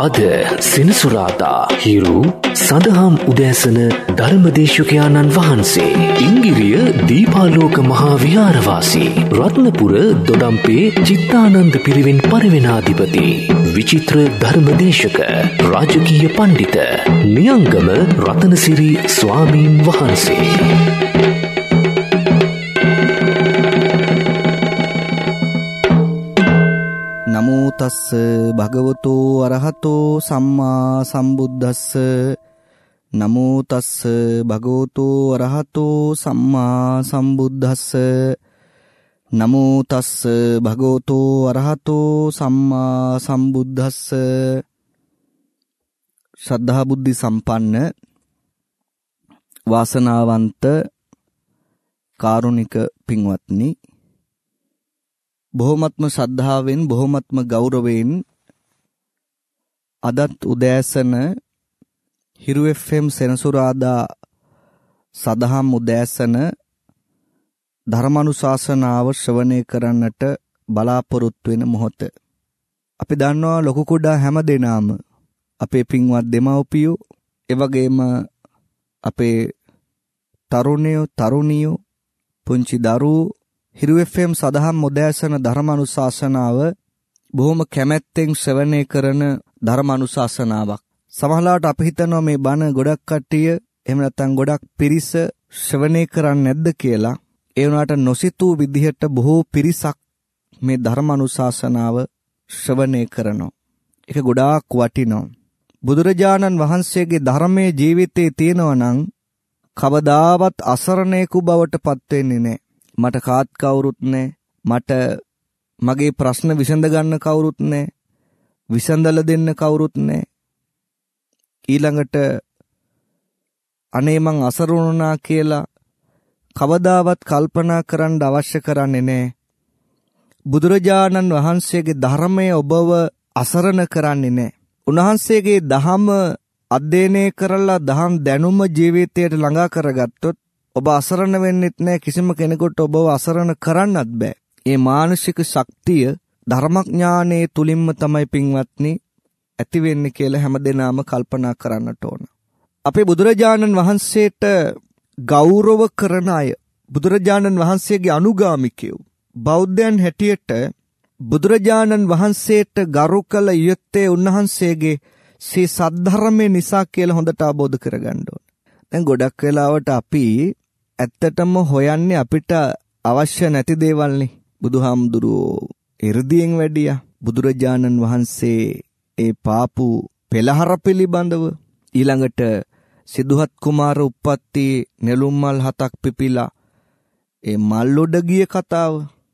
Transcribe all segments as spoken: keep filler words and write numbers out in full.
අද සෙනසුරාදා හිරු සදහම් උදෑසන ධර්මදේශකයාණන් වහන්සේ ඉංගිරිය දීපාලෝක මහා විහාරවාසී රත්නපුර දොඩම්පේ චිත්තානන්ද පිරිවෙන් පරිවෙනාධිපති විචිත්‍ර ධර්මදේශක රාජකීය පණ්ඩිත නියංගම රතනසිරි ස්වාමීන් වහන්සේ. නමෝ තස්ස භගවතෝ අරහතෝ සම්මා සම්බුද්දස්ස. නමෝ තස්ස භගවතෝ අරහතෝ සම්මා සම්බුද්දස්ස. නමෝ තස්ස භගවතෝ අරහතෝ සම්මා සම්බුද්දස්ස. ශ්‍රද්ධා බුද්ධි සම්පන්න වාසනාවන්ත කාරුණික පින්වත්නි, බොහොමත්ම ශ්‍රද්ධාවෙන් බොහොමත්ම ගෞරවයෙන් අදත් උදෑසන හිරු එෆ් එම් සෙනසුරාදා සදහම් උදෑසන ධර්මානුශාසනාව ශ්‍රවණය කරන්නට බලාපොරොත්තු වෙන මොහොත. අපි දන්නවා ලොකු කුඩා හැම දෙනාම අපේ පින්වත් දෙමව්පියෝ, එවැගේම අපේ තරුණයෝ තරුණියෝ පුංචි දරුවෝ හිරු එෆ් එම් සදහම් උදෑසන ධර්මානුශාසනාව බොහොම කැමැත්තෙන් ශ්‍රවණය කරන ධර්මානුශාසනාවක්. සමහරවිට අපි හිතනවා මේ බණ ගොඩක් කට්ටිය එහෙම නැත්නම් ගොඩක් පිරිස ශ්‍රවණය කරන්නේ නැද්ද කියලා. ඒ වුණාට නොසිතූ විදිහට බොහෝ පිරිසක් මේ ධර්මානුශාසනාව ශ්‍රවණය කරනවා. ඒක ගොඩාක් වටිනවා. බුදුරජාණන් වහන්සේගේ ධර්මයේ ජීවිතේ තියෙනවා නම් කවදාවත් අසරණේකු බවට පත් වෙන්නේ නැහැ. මට කාත් කවුරුත් නැහැ. මට මගේ ප්‍රශ්න විසඳ ගන්න කවුරුත් නැහැ. විසඳලා දෙන්න කවුරුත් නැහැ. ඊළඟට අනේ මං අසරණුණා කියලා කවදාවත් කල්පනා කරන්න අවශ්‍ය කරන්නේ නැහැ. බුදුරජාණන් වහන්සේගේ ධර්මය ඔබව අසරණ කරන්නේ නැහැ. උන්වහන්සේගේ දහම අධ්‍යයනය කරලා දහම් දැනුම ජීවිතයට ළඟා කරගත්තොත් ඔබ අසරණ වෙන්නෙත් නැහැ. කිසිම කෙනෙකුට ඔබව අසරණ කරන්නත් බෑ. මේ මානසික ශක්තිය ධර්මඥානයේ තුලින්ම තමයි පින්වත්නි ඇති වෙන්නේ කියලා හැමදෙනාම කල්පනා කරන්නට ඕන. අපේ බුදුරජාණන් වහන්සේට ගෞරව කරන අය, බුදුරජාණන් වහන්සේගේ අනුගාමිකයෝ, බෞද්ධයන් හැටියට බුදුරජාණන් වහන්සේට ගරු කළ යුත්තේ උන්වහන්සේගේ සේ සද්ධර්මයේ නිසා කියලා හොඳට අවබෝධ කරගන්න ඕන. දැන් ගොඩක් වෙලාවට අපි ඇත්තටම හොයන්නේ අපිට අවශ්‍ය නැති දේවල්නේ. බුදුහාමුදුරුවෝ 이르දියෙන් වැඩියා. බුදුරජාණන් වහන්සේ ඒ පාපු පෙළහර පිළිබඳව, ඊළඟට සිදුහත් කුමාර උප්පත්ති නෙළුම් මල් හතක් පිපිලා ඒ මල් උඩ ගිය කතාව,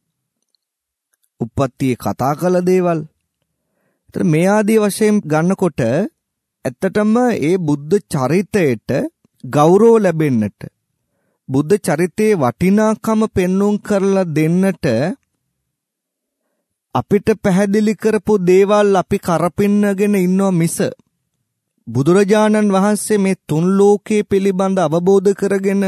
උප්පත්තියේ කතා කළ දේවල්. ඒතර මේ ආදී වශයෙන් ගන්නකොට ඇත්තටම ඒ බුද්ධ චරිතයට ගෞරව ලැබෙන්නට, බුද්ධ චරිතයේ වටිනාකම පෙන්වුම් කරලා දෙන්නට අපිට පැහැදිලි කරපු දේවල් අපි කරපින්නගෙන ඉන්නවා මිස බුදුරජාණන් වහන්සේ මේ තුන් ලෝකයේ පිළිබඳ අවබෝධ කරගෙන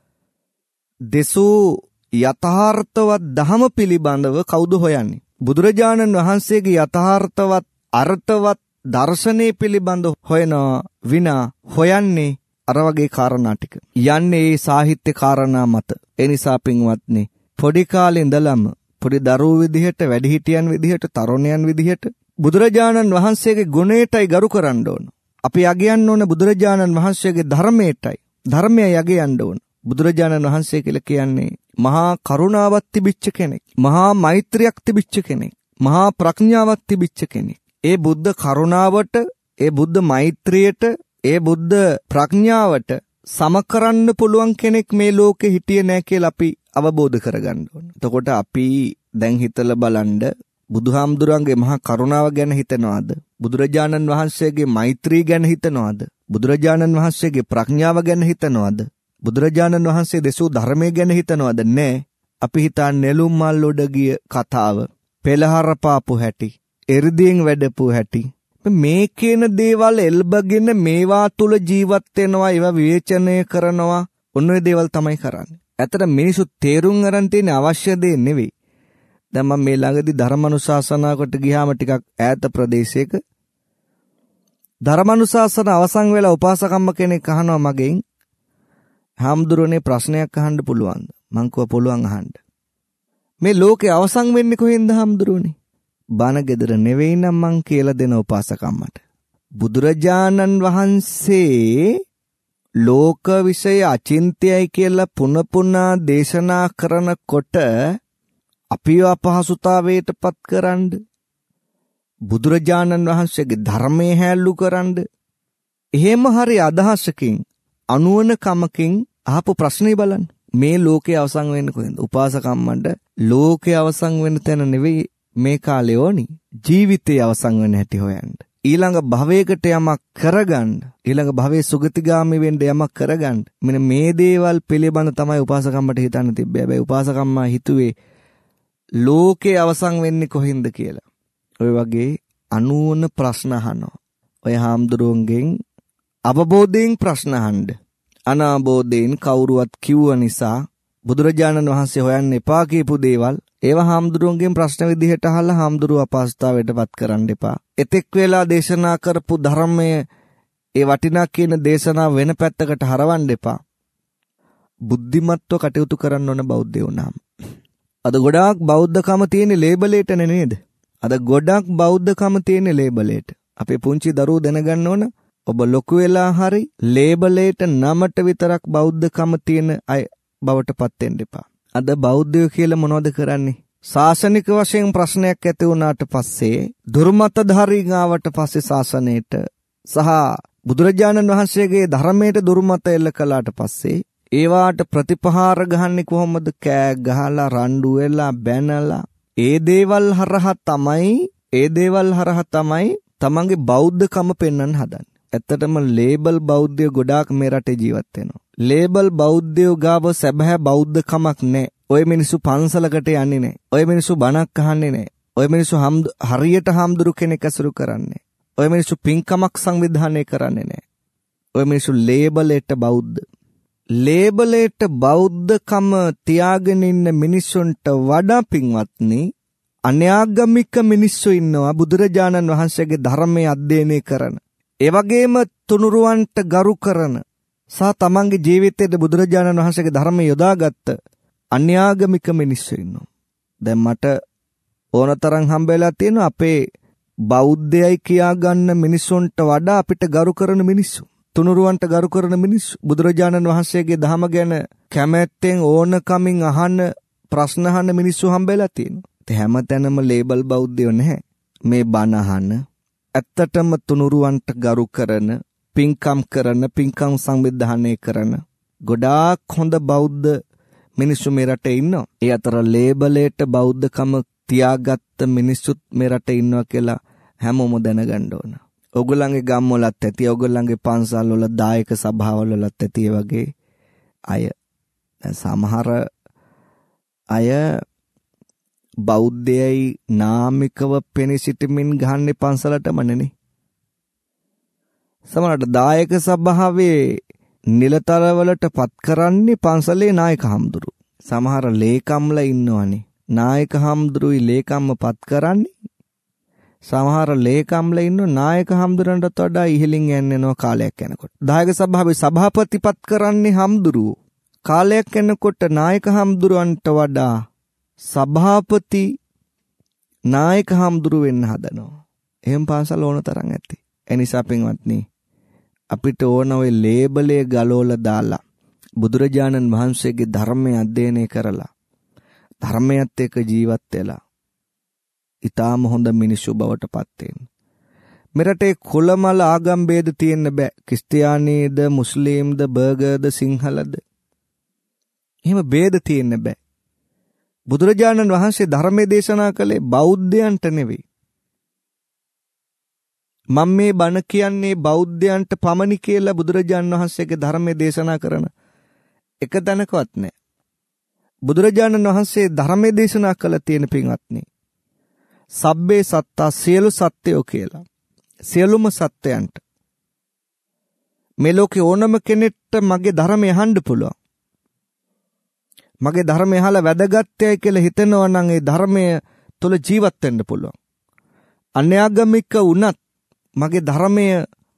දෙසූ යථාර්ථවත් ධම පිළිබඳව කවුද හොයන්නේ? බුදුරජාණන් වහන්සේගේ යථාර්ථවත් අර්ථවත් දර්ශනය පිළිබඳ හොයනවා විනා හොයන්නේ අර වගේ කාරණා ටික. යන්නේ ඒ සාහිත්‍ය කාරණා මත. ඒ නිසා පින්වත්නි, පොඩි කාලේ ඉඳලම පොඩි දරුවෝ විදිහට, වැඩිහිටියන් විදිහට, තරුණයන් විදිහට බුදුරජාණන් වහන්සේගේ ගුණයටයි ගරු කරන්න ඕන. අපි යගයන්න ඕන බුදුරජාණන් වහන්සේගේ ධර්මයටයි. ධර්මය යගයන්න ඕන. බුදුරජාණන් වහන්සේ කියලා කියන්නේ මහා කරුණාවක් තිබිච්ච කෙනෙක්, මහා මෛත්‍රියක් තිබිච්ච කෙනෙක්, මහා ප්‍රඥාවක් තිබිච්ච කෙනෙක්. ඒ බුද්ධ කරුණාවට, ඒ බුද්ධ මෛත්‍රියට, ඒ බුද්ධ ප්‍රඥාවට සම කරන්න පුළුවන් කෙනෙක් මේ ලෝකේ හිටියේ නැහැ කියලා අපි අවබෝධ කරගන්න ඕන. එතකොට අපි දැන් හිතලා බලන්න, බුදුහාමුදුරන්ගේ මහා කරුණාව ගැන හිතනවාද? බුදුරජාණන් වහන්සේගේ මෛත්‍රී ගැන හිතනවාද? බුදුරජාණන් වහන්සේගේ ප්‍රඥාව ගැන හිතනවාද? බුදුරජාණන් වහන්සේ දෙසූ ධර්මයේ ගැන හිතනවාද? නැහැ. අපි හිතන්නේ නෙළුම් මල් උඩ ගිය කතාව, පෙළහර පාපු හැටි, එ르දියෙන් වැඩපු හැටි. මේ කියන දේවල් එල්බගෙන මේවා තුල ජීවත් වෙනවා, ඒවා විවේචනය කරනවා. ඔන්න ඔය දේවල් තමයි කරන්නේ. ඇත්තට මිනිස්සු තේරුම් ගන්න තියෙන අවශ්‍ය දේ නෙවෙයි. දැන් මම මේ ළඟදී ධර්මානුශාසනාවකට ගියාම ටිකක් ඈත ප්‍රදේශයක ධර්මානුශාසන අවසන් වෙලා උපාසකම්ම කෙනෙක් අහනවා මගෙන් හාමුදුරනේ ප්‍රශ්නයක් අහන්න පුළුවන්ද? මං කිව්වා පුළුවන් අහන්න. මේ ලෝකේ අවසන් වෙන්නේ කොහෙන්ද හාමුදුරනේ? බණ ගෙදර නෙවෙයි නම් මං කියලා දෙන උපාසකම්මට. බුදුරජාණන් වහන්සේ ලෝක විෂය අචින්ත්‍යයි කියලා පුන පුනා දේශනා කරනකොට අපිව අපහසුතාවයට පත් කරන්න බුදුරජාණන් වහන්සේගේ ධර්මයේ හැල්ලු කරන්න එහෙම හරි අදහසකින් අනුවන කමකින් අහපු ප්‍රශ්නේ බලන්න. මේ ලෝකේ අවසන් වෙන්නේ කොහෙන්ද? උපාසකම්මන්ට ලෝකේ අවසන් වෙන තැන නෙවෙයි මේ කාලේ ඕනි. ජීවිතේ අවසන් වෙන හැටි හොයන්න. ඊළඟ භවයකට යමක් කරගන්න, ඊළඟ භවයේ සුගතිගාමි වෙන්න යමක් කරගන්න. මෙන්න මේ දේවල් පිළිබඳ තමයි උපාසකම්මට හිතන්න තිබ්බේ. හැබැයි උපාසකම්මා හිතුවේ ලෝකේ අවසන් වෙන්නේ කොහින්ද කියලා. ඔය වගේ අනුවන ප්‍රශ්න අහනවා. ඔය හාමුදුරුවන්ගෙන් අවබෝධයෙන් ප්‍රශ්න අහන්න. අනාබෝධයෙන් කවුරුවත් කිව්ව නිසා බුදුරජාණන් වහන්සේ හොයන්න එපා කියපු දේවල් ඒවා හාමුදුරුවන්ගෙන් ප්‍රශ්න විදිහට අහලා හාමුදුරුව අපහසුතාවයටපත් කරන්න එපා. එතෙක් වෙලා දේශනා කරපු ධර්මයේ ඒ වටිනා කියන දේශනා වෙන පැත්තකට හරවන්න එපා. බුද්ධිමත්ව කටයුතු කරන්න ඕන බෞද්ධයෝ නම්. අද ගොඩාක් බෞද්ධකම තියෙන ලේබලයට නේද? අද ගොඩක් බෞද්ධකම තියෙන ලේබලයට. අපේ පුංචි දරුවෝ දැනගන්න ඕන ඔබ ලොකු වෙලා හරි ලේබලයට නමට විතරක් බෞද්ධකම තියෙන අය බවට පත් වෙන්න එපා. අද බෞද්ධයෝ කියලා මොනවද කරන්නේ? ශාසනික වශයෙන් ප්‍රශ්නයක් ඇති වුණාට පස්සේ දුර්මතධාරී ගාවට පස්සේ ශාසනයට සහ බුදුරජාණන් වහන්සේගේ ධර්මයට දුර්මත එල්ල කළාට පස්සේ ඒවාට ප්‍රතිපහාර ගහන්නේ කොහොමද? කෑ ගහලා රණ්ඩු වෙලා බැනලා ඒ දේවල් හරහා තමයි ඒ දේවල් හරහා තමයි තමන්ගේ බෞද්ධකම පෙන්වන්න හදන්නේ. ඇත්තටම ලේබල් බෞද්ධයෝ ගොඩාක් මේ රටේ ජීවත් වෙනවා. ලේබල් බෞද්ධයෝ ගාව සැබෑ බෞද්ධකමක් නැහැ. ඔය මිනිස්සු පන්සලකට යන්නේ නැහැ. ඔය මිනිස්සු බණක් අහන්නේ නැහැ. ඔය මිනිස්සු හරියට හාමුදුරු කෙනෙක් ඇසුරු කරන්නේ. ඔය මිනිස්සු පින්කමක් සංවිධානය කරන්නේ නැහැ. ඔය මිනිස්සු ලේබලයට බෞද්ධ. ලේබලයට බෞද්ධකම තියාගෙන ඉන්න මිනිස්සුන්ට වඩා පින්වත්නි අන්‍යාගමික මිනිස්සු ඉන්නවා බුදුරජාණන් වහන්සේගේ ධර්මයේ අධ්‍යයනය කරන. ඒ වගේම තුනුරුවන්ට ගරු කරන සහ තමන්ගේ ජීවිතයේ බුදුරජාණන් වහන්සේගේ ධර්මය යොදාගත්ත අන්‍යාගමික මිනිස්සු ඉන්නවා. දැන් මට ඕනතරම් හම්බෙලා තියෙනවා අපේ බෞද්ධයයි කියා ගන්න මිනිස්සුන්ට වඩා අපිට ගරු කරන මිනිස්සු. තුනුරුවන්ට ගරු කරන මිනිස්සු. බුදුරජාණන් වහන්සේගේ ධර්ම ගැන කැමැත්තෙන් ඕනකමින් අහන ප්‍රශ්න අහන මිනිස්සු හම්බෙලා තියෙනවා. ඒ හැමතැනම ලේබල් බෞද්ධයෝ නැහැ. මේ බණ අහන ඇත්තටම තුනුරුවන්ට ගරු කරන පින්කම් කරන පින්කම් සංවිධානය කරන ගොඩාක් හොඳ බෞද්ධ මිනිස්සු මේ රටේ ඉන්නවා. ඒ අතර ලේබලයට බෞද්ධකම තියාගත්ත මිනිස්සුත් මේ රටේ ඉන්නවා කියලා හැමෝම දැනගන්න ඕන. ඔයගොල්ලන්ගේ ගම්වලත් ඇති, ඔයගොල්ලන්ගේ පන්සල් වල දායක සභාවල වලත් ඇති ඒ වගේ අය. දැන් සමහර අය බෞද්ධයයි නාමිකව පෙනී සිටමින් ගහන්නේ පන්සලටම නෙනේ. සමහරට දායක සභාවේ නිලතරවලට පත් කරන්නේ පන්සලේ නායක හාමුදුරු. සමහර ලේකම්ලා ඉන්නවනේ. නායක හාමුදුරුයි ලේකම්ම පත් කරන්නේ. සමහර ලේකම්ලා ඉන්නව නායක හාමුදුරන්ටත් වඩා ඉහළින් යන්නේනවා කාලයක් යනකොට. දායක සභාවේ සභාපති පත් කරන්නේ හාමුදුරුවෝ. කාලයක් යනකොට නායක හාමුදුරන්ට වඩා සභාපති නායක හාමුදුරු වෙන්න හදනවා. එහෙම පන්සල් ඕන තරම් ඇති. ඒ නිසා පින්වත්නි අපිට ඕන ඔය ලේබලේ ගලවලා දාලා බුදුරජාණන් වහන්සේගේ ධර්මය අධ්‍යයනය කරලා ධර්මයත් එක්ක ජීවත් වෙලා ඊටාම හොඳ මිනිස්සු බවට පත් වෙන්න. මෙරටේ කොළමල ආගම් ભેද තියෙන්න බෑ. ක්‍රිස්තියානීද, මුස්ලිම්ද, බර්ගර්ද, සිංහලද එහෙම ભેද තියෙන්න බෑ. බුදුරජාණන් වහන්සේ ධර්මයේ දේශනා කළේ බෞද්ධයන්ට නෙවෙයි. මම මේ බණ කියන්නේ බෞද්ධයන්ට පමණි කියලා බුදුරජාණන් වහන්සේගේ ධර්මයේ දේශනා කරන එක තැනකවත් නැහැ. බුදුරජාණන් වහන්සේ ධර්මයේ දේශනා කළ තියෙන පින්වත්නි සබ්බේ සත්තා සියලු සත්‍යෝ කියලා. සියලුම සත්‍යයන්ට මේ ලෝකේ ඕනම කෙනෙක්ට මගේ ධර්මය අහන්න පුළුවන්. මගේ ධර්මය අහලා වැදගත්යයි කියලා හිතනවා නම් ඒ ධර්මය තුල ජීවත් වෙන්න පුළුවන්. අන්‍යාගමික වුණත් මගේ ධර්මය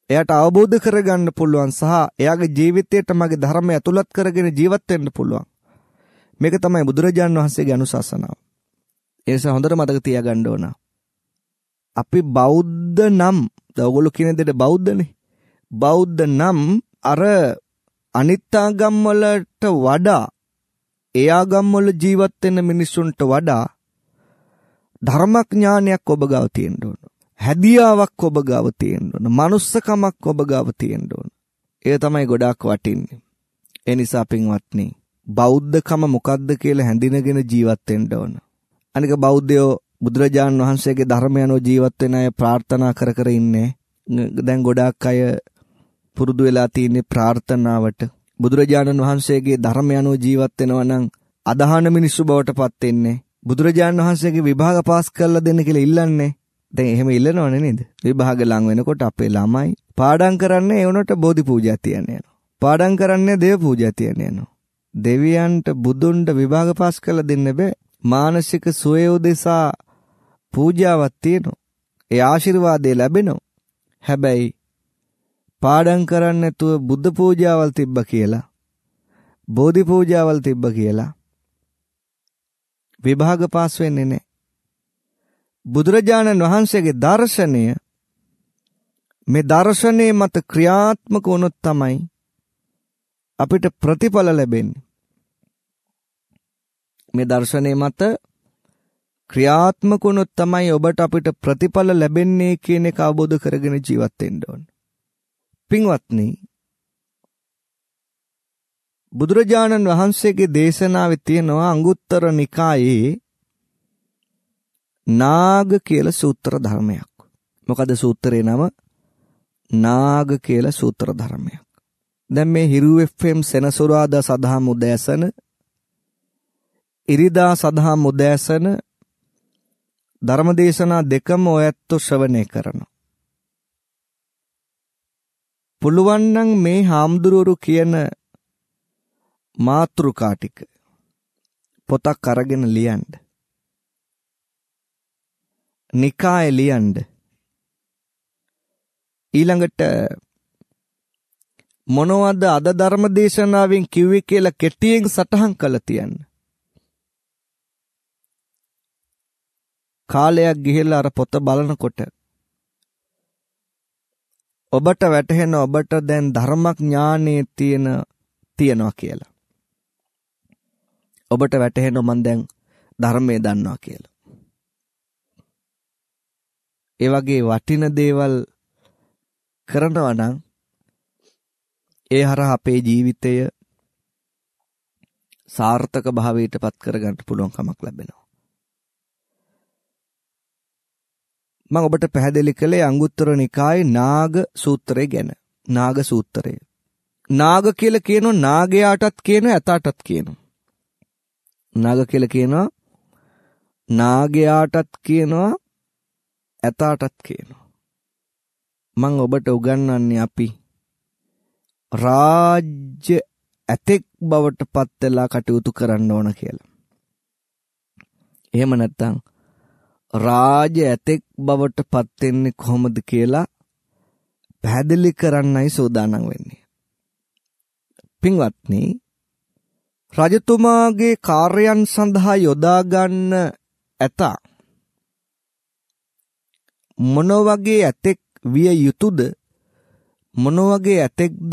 එයාට අවබෝධ කරගන්න පුළුවන් සහ එයාගේ ජීවිතයට මගේ ධර්මය ඇතුළත් කරගෙන ජීවත් වෙන්න පුළුවන්. මේක තමයි බුදුරජාණන් වහන්සේගේ අනුශාසනාව. ඒ නිසා හොඳට මතක තියාගන්න ඕන. අපි බෞද්ධ නම්, ඔයගොල්ලෝ කියන දෙයට බෞද්ධනේ. බෞද්ධ නම් අර අනිත් ආගම් වලට වඩා, ඒ ආගම් වල ජීවත් වෙන මිනිසුන්ට වඩා ධර්මඥානයක් ඔබ ගාව තියෙන්න ඕන. හැදියාවක් ඔබ ගාව තියෙන්න ඕන. මනුස්සකමක් ඔබ ගාව තියෙන්න ඕන. ඒ තමයි ගොඩාක් වටින්නේ. ඒ නිසා පින්වත්නි, බෞද්ධකම මොකද්ද කියලා හැඳිනගෙන ජීවත් වෙන්න ඕන. අනික බෞද්ධයෝ බුදුරජාණන් වහන්සේගේ ධර්මය අනුව ජීවත් වෙන අය ප්‍රාර්ථනා කර කර ඉන්නේ. දැන් ගොඩාක් අය පුරුදු වෙලා තියෙන්නේ ප්‍රාර්ථනාවට. බුදුරජාණන් වහන්සේගේ ධර්මය අනුව ජීවත් වෙනවා නම් අදහන මිනිස්සු බවට පත් වෙන්නේ. බුදුරජාණන් වහන්සේගේ විභාග පාස් කරලා දෙන්න කියලා ඉල්ලන්නේ. දැන් එහෙම ඉල්ලනවනේ නේද? විභාග ලඟ වෙනකොට අපේ ළමයි පාඩම් කරන්නේ ඒ වුණට බෝධි පූජා තියන්නේ යනවා. පාඩම් කරන්නේ දේව පූජා තියන්නේ යනවා. දෙවියන්ට බුදුන්ට විභාග පාස් කරලා දෙන්න බෑ. මානසික සුවය උදෙසා පූජාවක් තියෙනවා. ඒ ආශිර්වාදය ලැබෙනවා. හැබැයි පාඩම් කරන්නේ නැතුව බුද්ධ පූජාවල් තිබ්බ කියලා, බෝධි පූජාවල් තිබ්බ කියලා විභාග පාස් වෙන්නේ නැහැ. බුදුරජාණන් වහන්සේගේ දර්ශනය, මේ දර්ශනයේ මත ක්‍රියාත්මක වුණොත් තමයි අපිට ප්‍රතිඵල ලැබෙන්නේ. මේ දර්ශනයේ මත ක්‍රියාත්මක වුණොත් තමයි ඔබට අපිට ප්‍රතිඵල ලැබෙන්නේ කියන එක අවබෝධ කරගෙන ජීවත් වෙන්න ඕන. පින්වත්නි, බුදුරජාණන් වහන්සේගේ දේශනාවේ තියෙනවා අංගුත්තර නිකායේ නාග කියලා සූත්‍ර ධර්මයක්. මොකද සූත්‍රේ නම? නාග කියලා සූත්‍ර ධර්මයක්. දැන් මේ හිරු එෆ් එම් සෙනසුරාදා සදහම් උදෑසන, ඉරිදා සදහම් උදෑසන ධර්මදේශනා දෙකම ඔයත් ශ්‍රවණය කරනවා. පුළුවන් නම් මේ හාමුදුරුවරු කියන මාතෘකා ටික පොතක් අරගෙන ලියන්න. නිකාය ලියන්න. ඊළඟට මොනවද අද ධර්ම දේශනාවෙන් කිව්වේ කියලා කෙටියෙන් සටහන් කරලා තියන්න. කාලයක් ගිහිල්ලා අර පොත බලනකොට ඔබට වැටහෙන ඔබට දැන් ධර්මඥානෙ තියෙන තියනවා කියලා. ඔබට වැටහෙන මම දැන් ධර්මයේ දන්නවා කියලා. ඒ වගේ වටින දේවල් කරනවා නම් ඒ හරහා අපේ ජීවිතය සාර්ථක භාවයට පත් කරගන්න පුළුවන් කමක් ලැබෙනවා. මම ඔබට පැහැදිලි කළේ අංගුත්තර නිකායේ නාග සූත්‍රය ගැන. නාග සූත්‍රය. නාග කියලා කියනවා නාගයාටත් කියනවා ඇතාටත් කියනවා. නාග කියලා කියනවා නාගයාටත් කියනවා ඇතාටත් කියනවා. මම ඔබට උගන්වන්නේ අපි රාජ්‍ය ඇතෙක් බවට පත් වෙලා කටයුතු කරන්න ඕන කියලා. එහෙම නැත්නම් රාජ්‍ය ඇතෙක් බවට පත් වෙන්නේ කොහොමද කියලා පැහැදිලි කරන්නයි සූදානම් වෙන්නේ. පින්වත්නි, රජතුමාගේ කාර්යයන් සඳහා යොදා ගන්න ඇතා මොන වගේ ඇතෙක් විය යුතුද, මොන වගේ ඇතෙක්ද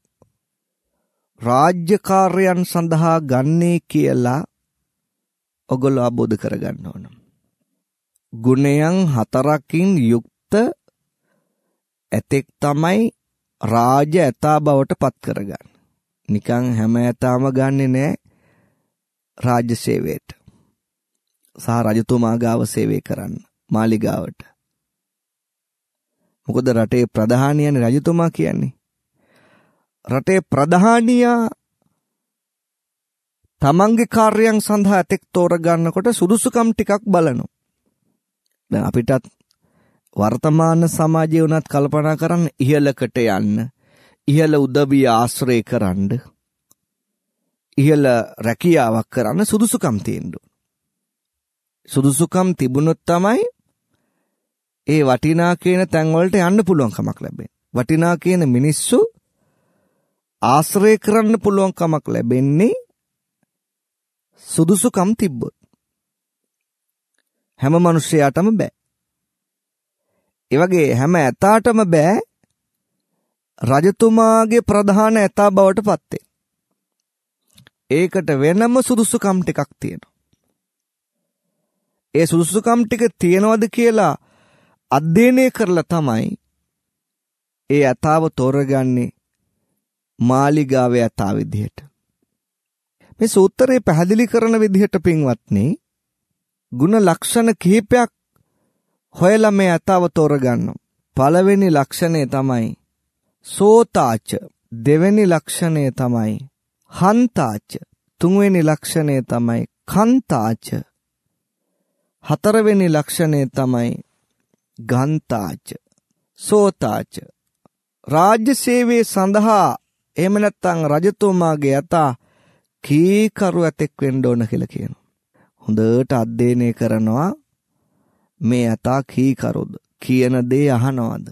රාජ්‍ය කාර්යයන් සඳහා ගන්නේ කියලා ඔගොල්ලෝ අවබෝධ කරගන්න ඕන. ගුණයන් හතරකින් යුක්ත ඇතෙක් තමයි රාජ්‍ය ඇතා බවට පත් කරගන්නේ. නිකන් හැම ඇතාම ගන්නෙ නෑ රාජ්‍ය සේවයට. සහ රජතුමා ගාව සේවය කරන්න මාලිගාවට. මොකද රටේ ප්‍රධානියනේ රජතුමා කියන්නේ. රටේ ප්‍රධානියා තමන්ගේ කාර්යයන් සඳහා ඇතෙක් තෝරගන්නකොට සුදුසුකම් ටිකක් බලනවා. දැන් අපිටත් වර්තමාන සමාජයේ උනත් කල්පනා කරන්න ඉහළකට යන්න, ඉහළ උදවිය ආශ්‍රය කරන්න, ඉහළ රැකියාවක් කරන්න සුදුසුකම් තියෙන්න ඕන. සුදුසුකම් තිබුණොත් තමයි ඒ වටිනා කියන තැන් වලට යන්න පුළුවන් කමක් ලැබෙන්නේ. වටිනා කියන මිනිස්සු ආශ්‍රය කරන්න පුළුවන් කමක් ලැබෙන්නේ සුදුසුකම් තිබ්බොත්. හැම මිනිසයාටම බෑ. ඒ වගේ හැම ඇතාටම බෑ රජතුමාගේ ප්‍රධාන ඇතා බවට පත් වෙන්න. ඒකට වෙනම සුදුසුකම් ටිකක් තියෙනවා. ඒ සුදුසුකම් ටික තියනවද කියලා අධ්‍යයනය කරලා තමයි ඒ ඇතාව තෝරගන්නේ මාලිගාවේ ඇතා විදිහට. මේ සූත්‍රය පැහැදිලි කරන විදිහට පින්වත්නි ගුණ ලක්ෂණ කිහිපයක් හොයලා මේ ඇතාව තෝරගන්නවා. පළවෙනි ලක්ෂණය තමයි සෝතාච, දෙවෙනි ලක්ෂණය තමයි හන්තාච, තුන්වෙනි ලක්ෂණය තමයි කන්තාච, හතරවෙනි ලක්ෂණය තමයි ගන්තාච. සෝතාච රාජ්‍ය සේවයේ සඳහා එහෙම නැත්නම් රජතුමාගේ ඇතා කීකරු ඇතෙක් වෙන්න ඕන කියලා කියනවා. හොඳට අධ්‍යයනය කරනවා මේ ඇතා කීකරුද, කියන දේ අහනවද,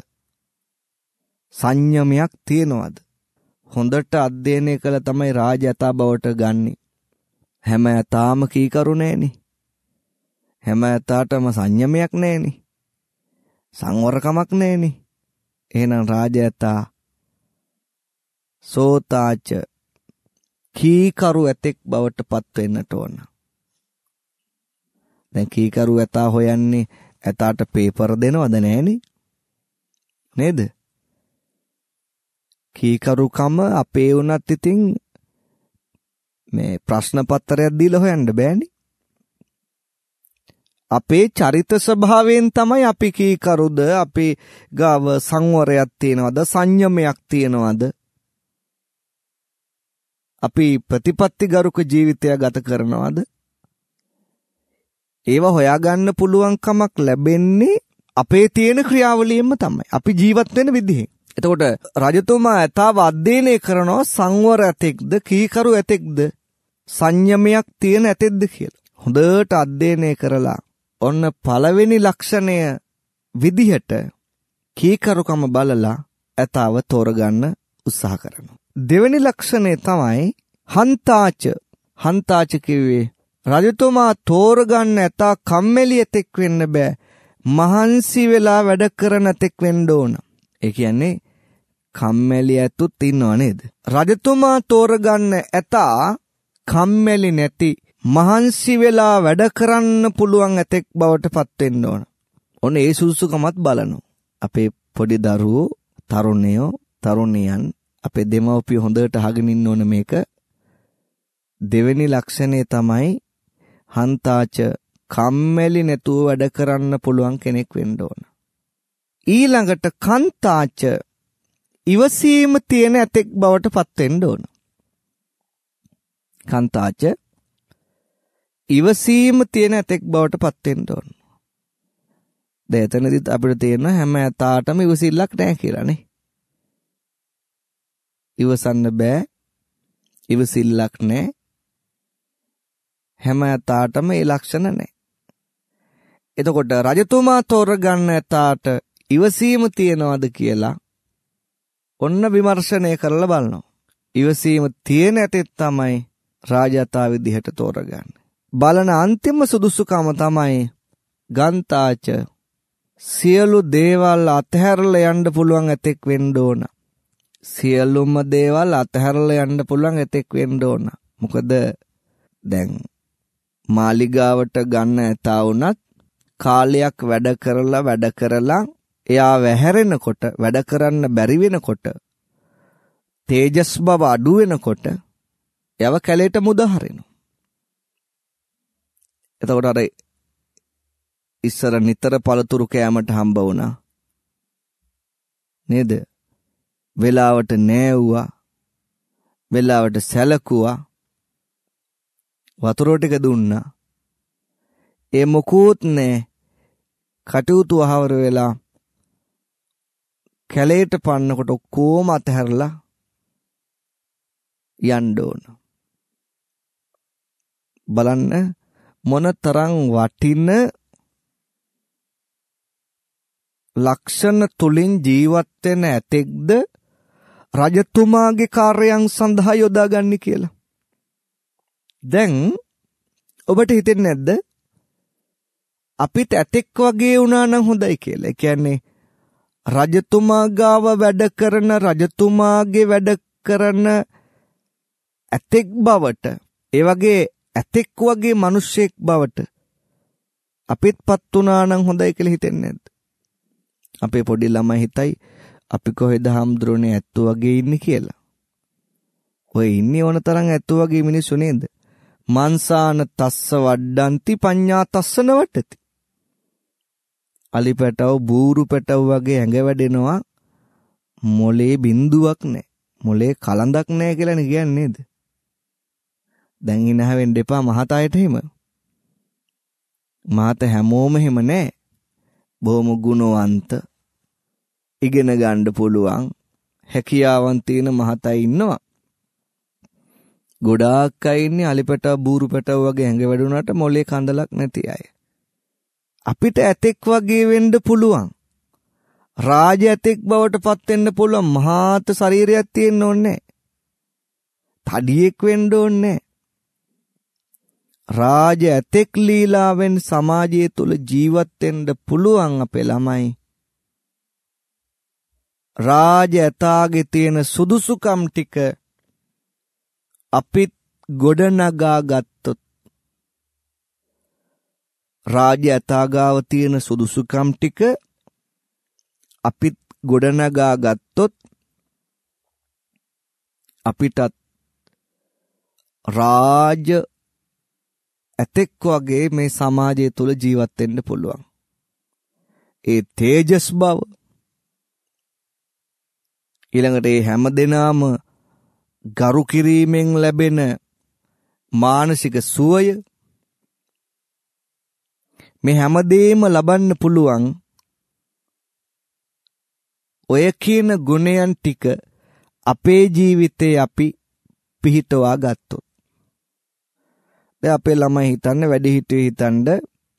සංයමයක් තියනවද. හොඳට අධ්‍යයනය කළ තමයි රාජ ඇතා බවට ගන්නෙ. හැම ඇතාම කීකරු නෑනේ. හැම ඇතාටම සංයමයක් නෑනේ. සංවරකමක් නෑනේ. එහෙනම් රාජ ඇතා සෝතාච කීකරු ඇතෙක් බවට පත් වෙන්නට ඕන. දැන් කීකරු ඇතා හොයන්නේ ඇතාට පේපර් දෙනවද නෑනේ නේද? කීකරුකම අපේ උනත් ඉතින් මේ ප්‍රශ්න පත්‍රයක් දීලා හොයන්න බෑනේ. අපේ චරිත ස්වභාවයෙන් තමයි අපි කීකරුද, අපි ගාව සංවරයක් තියනවද, සංයමයක් තියනවද, අපි ප්‍රතිපත්තිගරුක ජීවිතයක් ගත කරනවද? ඒව හොයාගන්න පුළුවන් කමක් ලැබෙන්නේ අපේ තියෙන ක්‍රියාවලියෙන්ම තමයි. අපි ජීවත් වෙන විදිහෙන්. එතකොට රජතුමා ඇතාව අධ්‍යයනය කරනවා සංවර ඇතෙක්ද, කීකරු ඇතෙක්ද, සංයමයක් තියෙන ඇතෙක්ද කියලා. හොඳට අධ්‍යයනය කරලා ඔන්න පළවෙනි ලක්ෂණය විදිහට කීකරුකම බලලා ඇතාව තෝරගන්න උත්සාහ කරනවා. දෙවෙනි ලක්ෂණය තමයි හන්තාච. හන්තාච කිව්වේ රජතුමා තෝරගන්න ඇතා කම්මැලි ඇතෙක් වෙන්න බෑ. මහන්සි වෙලා වැඩ කරන ඇතෙක් වෙන්න ඕන. ඒ කියන්නේ කම්මැලි ඇතුත් ඉන්නව නේද? රජතුමා තෝරගන්න ඇතා කම්මැලි නැති, මහන්සි වෙලා වැඩ කරන්න පුළුවන් ඇතෙක් බවට පත් වෙන්න ඕන. ඔන්න ඒ සුසුකමත් බලනවා. අපේ පොඩි දරුවෝ, තරුණයෝ, තරුණියන්, අපේ දෙමව්පියෝ හොඳට අහගෙන ඉන්න ඕන මේක. දෙවෙනි ලක්ෂණය තමයි හන්තාච කම්මැලි නැතුව වැඩ කරන්න පුළුවන් කෙනෙක් වෙන්න ඕන. ඊළඟට කන්තාච ඉවසීම තියෙන ඇතෙක් බවට පත් වෙන්න ඕන. කන්තාච ඉවසීම තියෙන ඇතෙක් බවට පත් වෙන්න ඕන. දැන් එතනදිත් අපිට තේරෙන හැම ඇතාටම ඉවසිල්ලක් නැහැ කියලා නේ. ඉවසන්න බෑ. ඉවසිල්ලක් නැහැ. හැම ඇතාටම ඒ ලක්ෂණ නැහැ. එතකොට රජතුමා තෝරගන්න ඇතාට ඉවසීම තියනවද කියලා ඔන්න විමර්ශනය කරලා බලනවා. ඉවසීම තියෙන ඇතෙක් තමයි රාජතා විදිහට තෝරගන්නේ. බලන අන්තිම සුදුසුකම තමයි ගන්තාච. සියලු දේවල් අතහැරලා යන්න පුළුවන් ඇතෙක් වෙන්න ඕන. සියලුම දේවල් අතහැරලා යන්න පුළුවන් ඇතෙක් වෙන්න ඕන. මොකද දැන් මාලිගාවට ගන්න ඇතා වුණත් කාලයක් වැඩ කරලා වැඩ කරලා එයා වැහැරෙනකොට, වැඩ කරන්න බැරි වෙනකොට, තේජස් බව අඩු වෙනකොට එයාව කැලේට මුදහරිනවා. එතකොට අර ඉස්සර නිතර පළතුරු කෑමට හම්බ වුණා නේද? වෙලාවට නෑවුවා, වෙලාවට සැලකුවා, වතුර ටික දුන්නා. ඒ මොකුත් නෑ. කටයුතු අහවර වෙලා කැලේට පන්නකොට කොහොම අතහැරලා යන්න ඕන. බලන්න මොන තරම් වටින ලක්ෂණ තුලින් ජීවත් වෙන ඇතෙක්ද රජතුමාගේ කාර්යයන් සඳහා යොදාගන්නේ කියලා. දැන් ඔබට හිතෙන්නේ නැද්ද අපිට ඇතෙක් වගේ වුණා නම් හොඳයි කියලා? ඒ කියන්නේ රජතුමා ගාව වැඩ කරන රජතුමාගේ වැඩ කරන ඇතෙක් බවට, ඒ වගේ ඇතෙක් වගේ මිනිසෙක් බවට අපිටපත් වුණා නම් හොඳයි කියලා හිතෙන්නේ නැද්ද? අපේ පොඩි ළමයි හිතයි අපි කොහෙද හම්දුරනේ ඇත්තු වගේ ඉන්නේ කියලා. ඔය ඉන්නේ ඕන තරම් ඇත්තු වගේ මිනිස්සු නේද? මන්සාන තස්ස වඩ්ඩන්ති පඤ්ඤා තස්සන වට්ටති. අලි පැටව බූරු පැටව වගේ ඇඟ වැඩෙනවා, මොලේ බින්දුවක් නැහැ, මොලේ කලඳක් නැහැ කියලා නේ කියන්නේ නේද? දැන් ඉනහ වෙන්න එපා මහතායට එහෙම. මහත හැමෝම එහෙම නැහැ. බොහොම ගුණවන්ත, ඉගෙන ගන්න පුළුවන්, හැකියාවන් තියෙන මහතයි ඉන්නවා. ගොඩාක් අය ඉන්නේ අලි පැටව බූරු පැටව වගේ ඇඟ වැඩුණාට මොලේ කඳලක් නැති අය. අපිට ඇතෙක් වගේ වෙන්න පුළුවන්. රාජ ඇතෙක් බවට පත් වෙන්න පුළුවන්. මහාත ශරීරයක් තියෙන්න ඕනේ. තඩියෙක් වෙන්න ඕනේ. රාජ ඇතෙක් ලීලාවෙන් සමාජය තුල ජීවත් වෙන්න පුළුවන් අපේ ළමයි. රාජ ඇතාගේ තියෙන සුදුසුකම් ටික අපිත් ගොඩනගා ගත්තොත්, රාජ ඇතාගාව තියෙන සුදුසුකම් ටික අපිත් ගොඩනගා ගත්තොත් අපිටත් රාජ ඇතෙක් වගේ මේ සමාජය තුල ජීවත් වෙන්න පුළුවන්. ඒ තේජස් බව, ඊළඟට ඒ හැම දිනම ගරු කිරීමෙන් ලැබෙන මානසික සුවය, මේ හැමදේම ලබන්න පුළුවන් ඔය කියන ගුණයන් ටික අපේ ජීවිතේ අපි පිහිටවා ගත්තොත්. දැන් අපේ ළමයි හිතන්නේ, වැඩිහිටියෝ හිතන්නේ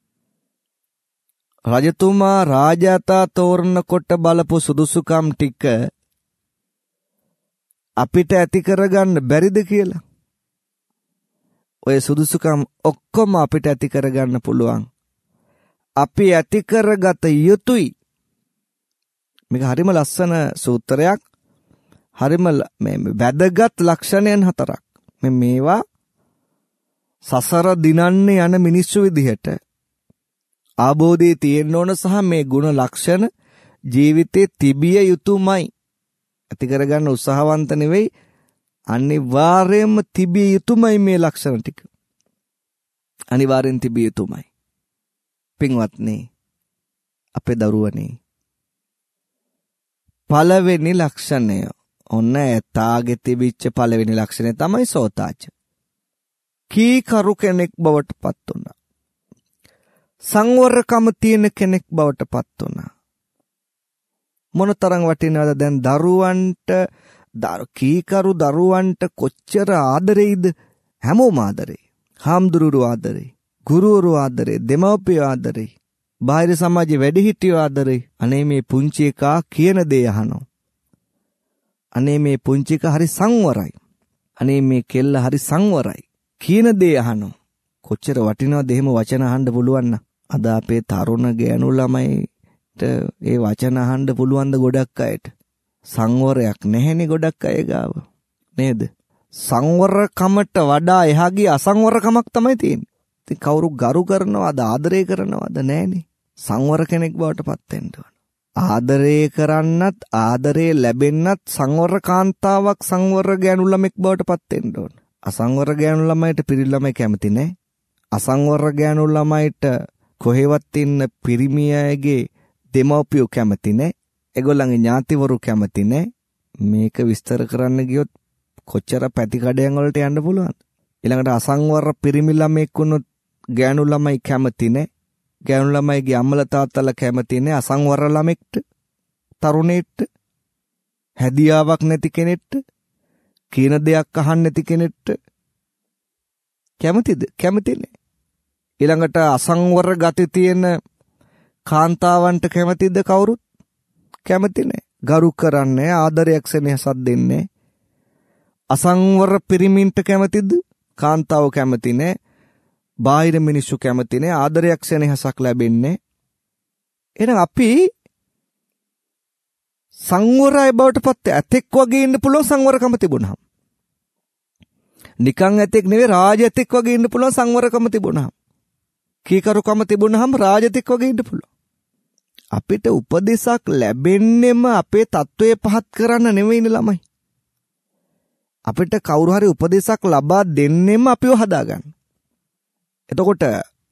රජතුමා රාජාතා තෝරනකොට බලපු සුදුසුකම් ටික අපිට ඇති කරගන්න බැරිද කියලා. ඔය සුදුසුකම් ඔක්කොම අපිට ඇති කරගන්න පුළුවන්. අපි ඇති කරගත යුතුයි. මේක හරිම ලස්සන සූත්‍රයක්. හරිම මේ වැදගත් ලක්ෂණයන් හතරක්. මේ මේවා සසර දිනන්නේ යන මිනිස්සු විදිහට ආબોධය තියෙන්න ඕන සහ මේ ගුණ ලක්ෂණ ජීවිතේ තිබිය යුතුමයි. ඇති කරගන්න උත්සාහවන්ත නෙවෙයි, අනිවාර්යයෙන්ම තිබිය යුතුමයි මේ ලක්ෂණ ටික. අනිවාර්යෙන් තිබිය යුතුමයි. පින්වත්නි, අපේ දරුවනේ පළවෙනි ලක්ෂණය, ඔන්න ඇතාගේ තිබිච්ච පළවෙනි ලක්ෂණය තමයි සෝතාච. කීකරු කෙනෙක් බවට පත් වුණා. සංවරකම තියෙන කෙනෙක් බවට පත් වුණා. මොනතරම් වටිනවද දැන් දරුවන්ට, කීකරු දරුවන්ට කොච්චර ආදරෙයිද? හැමෝම ආදරෙයි. හාමුදුරුවෝ ආදරෙයි, ගුරුවරු ආදරෙයි, දෙමව්පියෝ ආදරෙයි, බාහිර සමාජයේ වැඩිහිටියෝ ආදරෙයි. අනේ මේ පුංචි එකා කියන දේ අහනවා. අනේ මේ පුංචි එකා හරි සංවරයි. අනේ මේ කෙල්ල හරි සංවරයි. කියන දේ අහනවා. කොච්චර වටිනවද එහෙම වචන අහන්න පුළුවන් නම්. අද අපේ තරුණ ගෑනු ළමයිට ඒ වචන අහන්න පුළුවන්ද ගොඩක් අයට? සංවරයක් නැහෙනේ ගොඩක් අය ගාව. නේද? සංවරකමට වඩා එහා ගිය අසංවරකමක් තමයි තියෙන්නේ. ඉතින් කවුරු ගරු කරනවද, ආදරය කරනවද? නැහනේ. සංවර කෙනෙක් බවට පත් වෙන්න ඕන. ආදරය කරන්නත්, ආදරය ලැබෙන්නත් සංවර කාන්තාවක්, සංවර ගෑනු ළමෙක් බවට පත් වෙන්න ඕන. අසංවර ගෑනු ළමයිට පිරි ළමයි කැමති නැහැ. අසංවර ගෑනු ළමයිට කොහෙවත් ඉන්න පිරිමි අයගේ දෙමව්පියෝ කැමති නැහැ. ඒගොල්ලන්ගේ ඥාතිවරු කැමති නැහැ. මේක විස්තර කරන්න ගියොත් කොච්චර පැතිකඩයන් වලට යන්න පුළුවන්ද? ඊළඟට අසංවර පිරිමි ළමෙක් වුණොත් ගෑනු ළමයි කැමති නැහැ. ගෑනු ළමයිගේ අම්මලා තාත්තලා කැමති නැහැ අසංවර ළමෙක්ට, තරුණයෙක්ට, හැදියාවක් නැති කෙනෙක්ට, කියන දෙයක් අහන්න නැති කෙනෙක්ට කැමතිද? කැමති නැහැ. ඊළඟට අසංවර ගති තියෙන කාන්තාවන්ට කැමතිද කවුරුත්? කැමති නැහැ. ගරු කරන්නේ ආදරයක් සෙනෙහසක් දෙන්නේ. අසංවර පිරිමින්ට කැමතිද? කාන්තාව කැමති නැහැ. බාහිර මිනිස්සු කැමති නැහැ. ආදරයක් සෙනෙහසක් ලැබෙන්නේ. එහෙනම් අපි සංවරය බවට පත් ඇතෙක් වගේ ඉන්න පුළුවන් සංවරකම තිබුණාම. නිකන් ඇතෙක් නෙවෙයි රාජ ඇතෙක් වගේ ඉන්න පුළුවන් සංවරකම තිබුණාම. කීකරුකම තිබුණාම රාජ ඇතෙක් වගේ ඉන්න පුළුවන්. අපිට උපදේශක් ලැබෙන්නෙම අපේ තත්වය පහත් කරන්න නෙවෙයිනේ ළමයි. අපිට කවුරු හරි උපදේශක් ලබා දෙන්නෙම අපිව හදාගන්න. එතකොට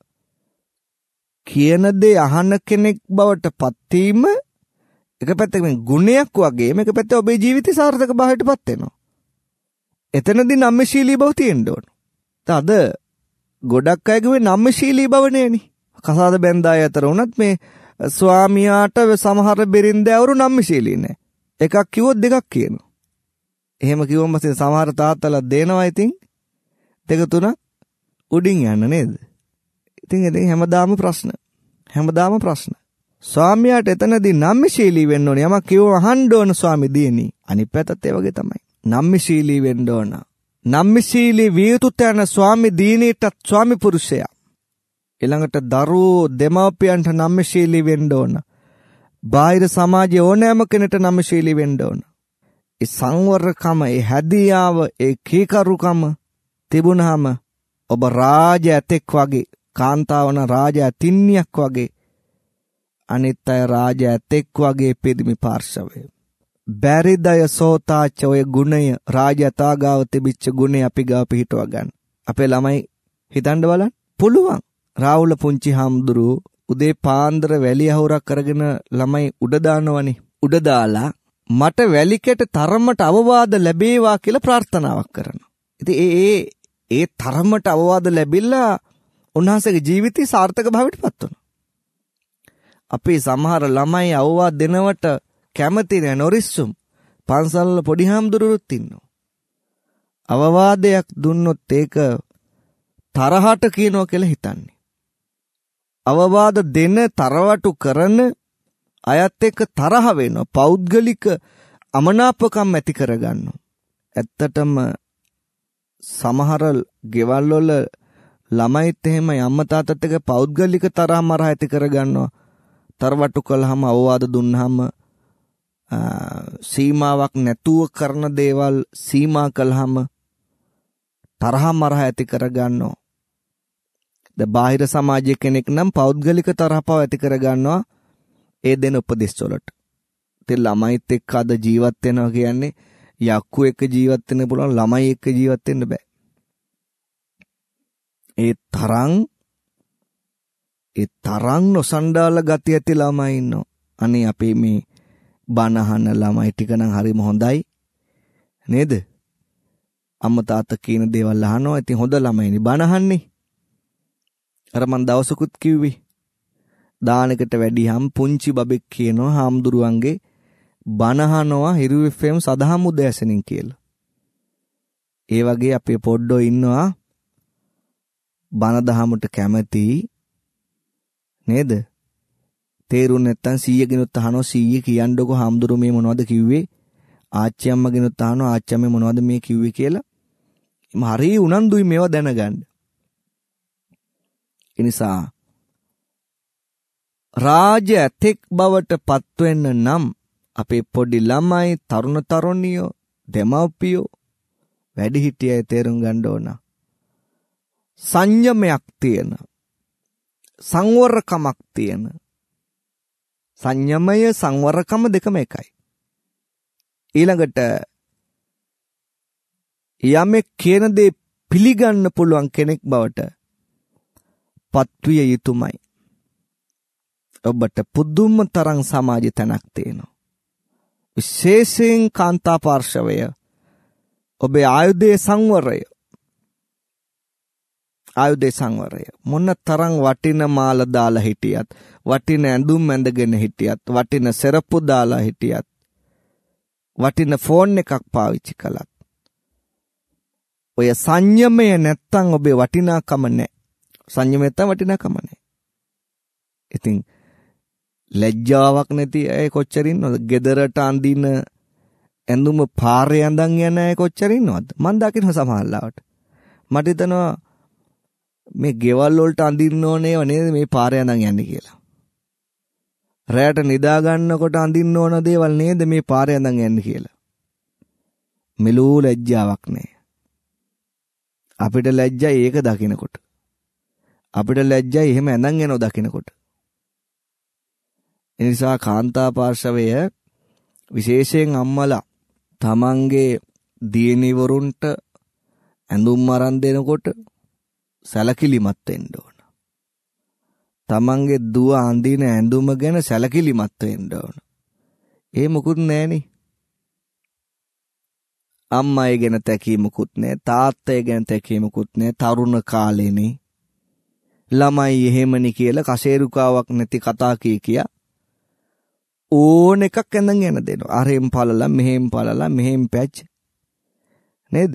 කියන දේ අහන කෙනෙක් බවට පත් වීම එක පැත්තකින් ගුණයක් වගේ මේක පැත්තේ ඔබේ ජීවිතය සාර්ථක භාවයටපත් වෙනවා. එතනදී නම්‍යශීලී බව තියෙන්න ඕන. තද ගොඩක් අයගේ නම්‍යශීලී බව නෑනේ. කසාද බැඳාය අතර උනත් මේ ස්වාමියාට සමහර බිරින්දෑවරු නම්‍යශීලී නෑ. එකක් කිව්වොත් දෙකක් කියනවා. එහෙම කිව්වම පස්සේ සමහර තාත්තලා දෙනවා ඉතින් දෙක තුනක් උඩින් යන්න නේද? ඉතින් ඉතින් හැමදාම ප්‍රශ්න. හැමදාම ප්‍රශ්න. ස්වාමියාට එතනදී නම්‍යශීලී වෙන්න ඕනේ. යමක් කිව්වම අහන්න ඕන ස්වාමි දියණි. අනිත් පැත්තත් ඒ වගේ තමයි. නම්‍යශීලී වෙන්න ඕන. නම්‍යශීලී විය යුතු තැන ස්වාමි දියණියටත් ස්වාමි පුරුෂයා. ඊළඟට දරුවෝ දෙමාපියන්ට නම්‍යශීලී වෙන්න ඕන. බාහිර සමාජයේ ඕනෑම කෙනෙකුට නම්‍යශීලී වෙන්න ඕන. ඒ සංවරකම, ඒ හැදියාව, ඒ කීකරුකම තිබුණාම ඔබ රාජ ඇතෙක් වගේ, කාන්තාවන රාජ ඇතින්නියක් වගේ, අනිත් අය රාජ ඇතෙක් වගේ පිරිමි පාර්ශවය. බැරිදය සෝතාච ඔය ගුණය රාජ ඇතාගාව තිබිච්ච ගුණය අපි ගාව පිහිටව ගන්න. අපේ ළමයි හිතන්න බලන්න පුළුවන්. රාහුල පුංචි හාමුදුරුවෝ උදේ පාන්දර වැලි අහුරක් කරගෙන ළමයි උඩ දානවනේ. උඩ දාලා මට වැලිකෙට තරමට අවවාද ලැබේවා කියලා ප්‍රාර්ථනාවක් කරනවා. ඉතින් ඒ ඒ ඒ තරමට අවවාද ලැබිලා උන්වහන්සේගේ ජීවිතය සාර්ථක භාවයට පත් වුණා. අපේ සමහර ළමයි අවවාද දෙනවට කැමති නැහැ, නොරිස්සුම්. පන්සල් පොඩි හාමුදුරුවොත් ඉන්නවා. අවවාදයක් දුන්නොත් ඒක තරහට කියනවා කියලා හිතන්නේ. අවවාද දෙන තරවටු කරන අයත් එක්ක තරහ වෙනවා. පෞද්ගලික අමනාපකම් ඇති කරගන්නවා. ඇත්තටම සමහර ගෙවල් වල ළමයිත් එහෙම අම්මා තාත්තත් එක්ක පෞද්ගලික තරහ මරහ ඇති කරගන්නවා. තරවටු කළාම අවවාද දුන්නාම සීමාවක් නැතුව කරන දේවල් සීමා කළාම තරහ මරහ ඇති කරගන්නවා. ද බාහිර සමාජයේ කෙනෙක් නම් පෞද්ගලික තරහ පව ඇති කරගන්නවා ඒ දෙන උපදෙස් වලට. ඉතින් ළමයිත් එක්ක අද ජීවත් වෙනවා කියන්නේ යක්කු එක්ක ජීවත් වෙන්න පුළුවන්, ළමයි එක්ක ජීවත් වෙන්න බෑ. ඒ තරම් ඒ තරම් නොසන්ඩාල ගතිය ඇති ළමයි ඉන්නවා. අනේ අපේ මේ බනහන ළමයි ටික නම් හරිම හොඳයි නේද? අම්මා තාත්තා කියන දේවල් අහනවා. ඉතින් හොඳ ළමයිනේ බනහන්නේ. අර මං දවසකුත් කිව්වේ දානකට වැඩියම් පුංචි බබෙක් කියනවා හාමුදුරුවන්ගේ බනහනවා හිරු එෆ් එම් සදහම් උදෑසනින් කියලා. ඒ වගේ අපේ පොඩ්ඩෝ ඉන්නවා බන දහමට කැමති නේද? තේරුම් නැත්තම් සීය කෙනුත් අහනවා සීය කියන්නකො හාමුදුරුවෝ මේ මොනවද කිව්වේ? ආච්චි අම්මා කෙනුත් අහනවා ආච්චි අම්මේ මොනවද මේ කිව්වේ කියලා. එම හරි උනන්දුයි මේවා දැනගන්න. ඒ නිසා රාජ ඇතෙක් බවට පත් වෙන්න නම් අපේ පොඩි ළමයි, තරුණ තරුණියෝ, දෙමව්පියෝ, වැඩිහිටියෝ තේරුම් ගන්න ඕන. සංයමයක් තියෙන, සංවරකමක් තියෙන. සංයමය සංවරකම දෙකම එකයි. ඊළඟට යමෙක් කියන දේ පිළිගන්න පුළුවන් කෙනෙක් බවට පත්විය යුතුමයි. ඔබට පුදුම තරම් සමාජ තැනක් තියෙනවා. විශේෂයෙන් කාන්තා පාර්ශවය ඔබේ ආයුධයේ සංවරය. ආයුධයේ සංවරය මොන තරම් වටින මාල දාලා හිටියත්, වටින ඇඳුම් ඇඳගෙන හිටියත්, වටින සෙරප්පු දාලා හිටියත්, වටින ෆෝන් එකක් පාවිච්චි කළත් ඔය සංයමය නැත්තම් ඔබේ වටිනාකම නැහැ. සංයමය නැත්තම් වටිනාකම නැහැ. ඉතින් ලැජ්ජාවක් නැති අය කොච්චර ඉන්නවද? ගෙදරට අඳින ඇඳුම පාරේ අඳන් යන අය කොච්චර ඉන්නවද? මම දකින්න සමහරවිට. මට හිතෙනවා මේ ගෙවල් වලට අඳින්න ඕනේව නේද මේ පාරේ අඳන් යන්නේ කියලා. රැයට නිදා ගන්නකොට අඳින්න ඕන දේවල් නේද මේ පාරේ අඳන් යන්නේ කියලා. මෙලෝ ලැජ්ජාවක් නැහැ. අපිට ලැජ්ජයි ඒක දකිනකොට. අපිට ලැජ්ජයි එහෙම ඇඳන් යනව දකිනකොට. ඒ නිසා කාන්තා පාර්ශවය විශේෂයෙන් අම්මලා තමන්ගේ දියණිවරුන්ට ඇඳුම් අරන් දෙනකොට සැලකිලිමත් වෙන්න ඕන. තමන්ගේ දුව අඳින ඇඳුම ගැන සැලකිලිමත් වෙන්න ඕන. ඒ මොකුත් නැහෙනේ. අම්මයි ගැන තැකීමකුත් නැහැ, තාත්තයි ගැන තැකීමකුත් නැහැ. තරුණ කාලේනේ ළමයි එහෙමනි කියලා කෂේරුකාවක් නැති කතා කී කියා ඕන එකක් ඇඳන් යන දෙනවා. අරෙන් පළලා මෙහෙන් පළලා මෙහෙන් පැච් නේද?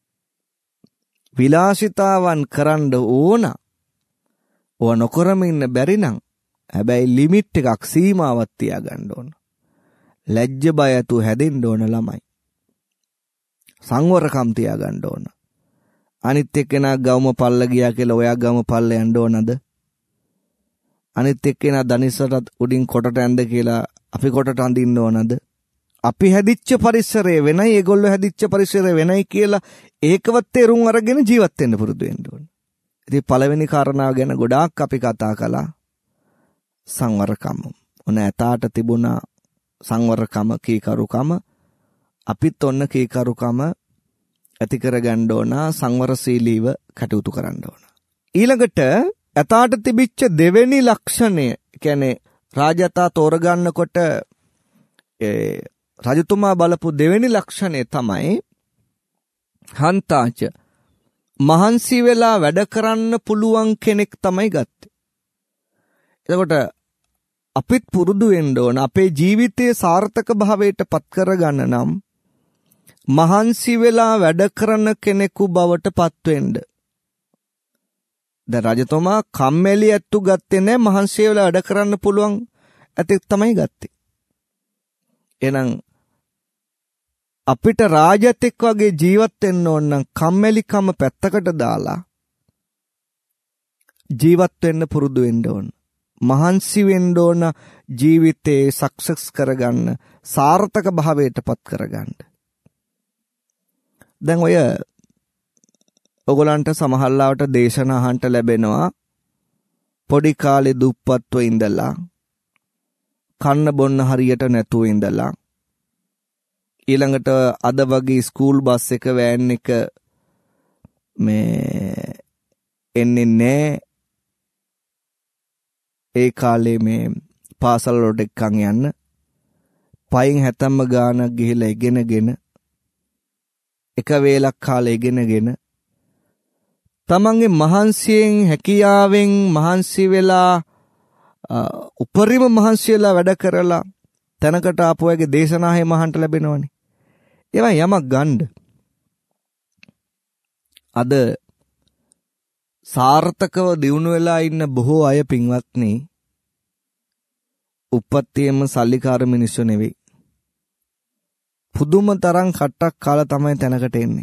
විලාසිතාවන් කරන්න ඕන. ඕව නොකරම ඉන්න බැරි නම් හැබැයි ලිමිට් එකක් සීමාවක් තියාගන්න ඕන. ලැජ්ජ බය ඇතු හැදෙන්න ඕන ළමයි. සංවරකම් තියාගන්න ඕන. අනිත් එක්කෙනා ගවම පල්ල ගියා කියලා ඔයා ගවම පල්ල යන්න ඕනද? අනිත් එක්කෙනා දනිස්සට උඩින් කොටට ඇඳ කියලා අපි කොටට අඳින්න ඕනද? අපි හැදිච්ච පරිසරය වෙනයි, ඒගොල්ලෝ හැදිච්ච පරිසරය වෙනයි කියලා ඒකවත් තේරුම් අරගෙන ජීවත් වෙන්න පුරුදු වෙන්න ඕන. ඉතින් පළවෙනි කාරණාව ගැන ගොඩාක් අපි කතා කළා. සංවරකම. ඔන්න ඇතාට තිබුණා සංවරකම, කීකරුකම. අපිත් ඔන්න කීකරුකම ඇති කරගන්න ඕන, සංවරශීලීව කටයුතු කරන්න ඕන. ඊළඟට ඇතාට තිබිච්ච දෙවෙනි ලක්ෂණය, කියන්නේ රාජතා තෝරගන්නකොට ඒ රජතුමා බලපු දෙවෙනි ලක්ෂණය තමයි හන්තාච. මහන්සි වෙලා වැඩ කරන්න පුළුවන් කෙනෙක් තමයි ගත්තේ. එතකොට අපිත් පුරුදු වෙන්න ඕන අපේ ජීවිතයේ සාර්ථක භාවයට පත් කරගන්න නම් මහන්සි වෙලා වැඩ කරන කෙනෙකු බවට පත් වෙන්න. දැන් රජතුමා කම්මැලි ඇත්තු ගත්තේ නැහැ, මහන්සි වෙලා වැඩ කරන්න පුළුවන් ඇතෙක් තමයි ගත්තේ. එහෙනම් අපිට රාජතෙක් වගේ ජීවත් වෙන්න ඕන නම් කම්මැලිකම පැත්තකට දාලා ජීවත් වෙන්න පුරුදු වෙන්න ඕන. මහන්සි වෙන්න ඕන ජීවිතේ සක්සස් කරගන්න, සාර්ථක භාවයට පත් කරගන්න. දැන් ඔය ඔයගලන්ට සමහරවිට දේශනා අහන්න ලැබෙනවා. පොඩි කාලේ දුප්පත්ව ඉඳලා කන්න බොන්න හරියට නැතුව ඉඳලා ඊළඟට අද වගේ ස්කූල් බස් එක වෑන් එක මේ එන්නේ නැහැ. ඒ කාලේ මේ පාසල් වලට එක්කන් යන්න පයින් හැතැම්ම ගානක් ගිහිලා ඉගෙනගෙන එක වේලක් කාලේ ඉගෙනගෙන තමන්ගේ මහන්සියෙන් හැකියාවෙන් මහන්සි වෙලා උපරිම මහන්සි වෙලා වැඩ කරලා තැනකට ආපු අයගේ දේශනා හැම අහන්න ලැබෙනවනේ. ඒවා යමක් ගන්න. අද සාර්ථකව දියුණු වෙලා ඉන්න බොහෝ අය පින්වත්නි උපත්තියෙම සල්ලිකාර මිනිස්සු නෙවෙයි. පුදුම තරම් කට්ටක් කාලා තමයි තැනකට එන්නේ.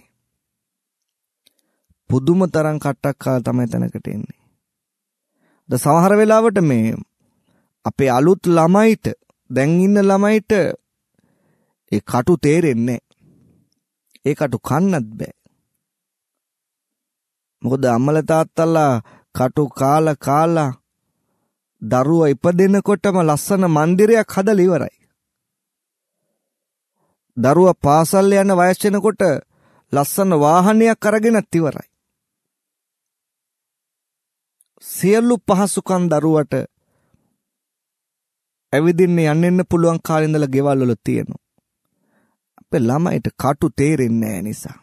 පුදුම තරම් කට්ටක් කාලා තමයි තැනකට එන්නේ. ද සමහර වෙලාවට මේ අපේ අලුත් ළමයිට, දැන් ඉන්න ළමයිට ඒ කටු තේරෙන්නේ නැහැ. ඒ කටු කන්නත් බෑ. මොකද අම්මලා තාත්තලා කටු කාලා කාලා දරුවා ඉපදෙනකොටම ලස්සන මන්දිරයක් හදලා ඉවරයි. දරුවා පාසල් යන වයස වෙනකොට ලස්සන වාහනයක් අරගෙනත් ඉවරයි. සියලු පහසුකම් දරුවට ඇවිදින්න යන්න පුළුවන් කාලේ ඉඳලා ගෙවල් වල තියෙනවා. අපේ ළමයිට කටු තේරෙන්නේ නැහැ නිසා.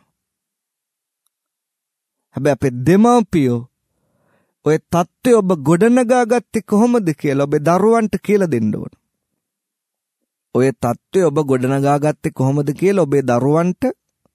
හැබැයි අපේ දෙමව්පියෝ ඔය தත්ත්වය ඔබ ගොඩනගා ගත්තේ කොහොමද කියලා ඔබේ දරුවන්ට කියලා දෙන්න ඕන. ඔය தත්ත්වය ඔබ ගොඩනගා ගත්තේ කොහොමද කියලා ඔබේ දරුවන්ට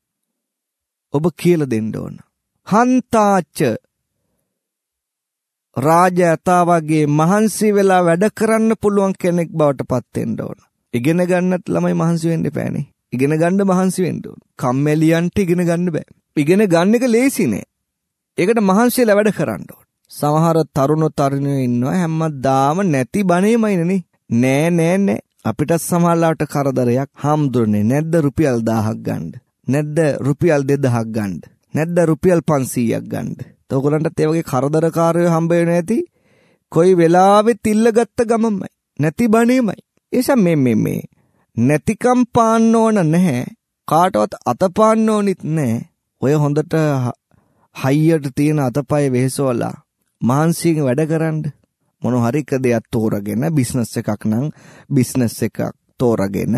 ඔබ කියලා දෙන්න ඕන. හන්තාච රාජ ඇතා වගේ මහන්සි වෙලා වැඩ කරන්න පුළුවන් කෙනෙක් බවට පත් වෙන්න ඕන. ඉගෙන ගන්නත් ළමයි මහන්සි වෙන්න එපානේ. ඉගෙන ගන්න මහන්සි වෙන්න ඕන. කම්මැලියන්ට ඉගෙන ගන්න බෑ. ඉගෙන ගන්න එක ලේසි නෑ. ඒකට මහන්සි වෙලා වැඩ කරන්න ඕන. සමහර තරුණ තරුණියෝ ඉන්නවා හැමදාම නැති බණේමයිනේ. නෑ නෑ නෑ. අපිට සමහරලාට කරදරයක්. හම්දුරනේ නැද්ද රුපියල් දහයක් ගන්න. නැද්ද රුපියල් දෙදහයක් ගන්න. නැද්ද රුපියල් පන්සීයක් ගන්න. ඔයගොල්ලන්ටත් ඒ වගේ කරදරකාරයෝ හම්බ වෙන්නේ නැති. කොයි වෙලාවෙත් ඉල්ලගත්ත ගමමයි. නැති බණේමයි. ඒසම් මේ මේ මේ නැතිකම් පාන්න ඕන නැහැ. කාටවත් අත පාන්න ඕනිත් නැහැ. ඔය හොඳට හයියට තියෙන අතපය වෙහෙසවලා මහන්සියෙන් වැඩ කරන්න. මොන හරි එක දෙයක් තෝරගෙන බිස්නස් එකක් නම් බිස්නස් එකක් තෝරගෙන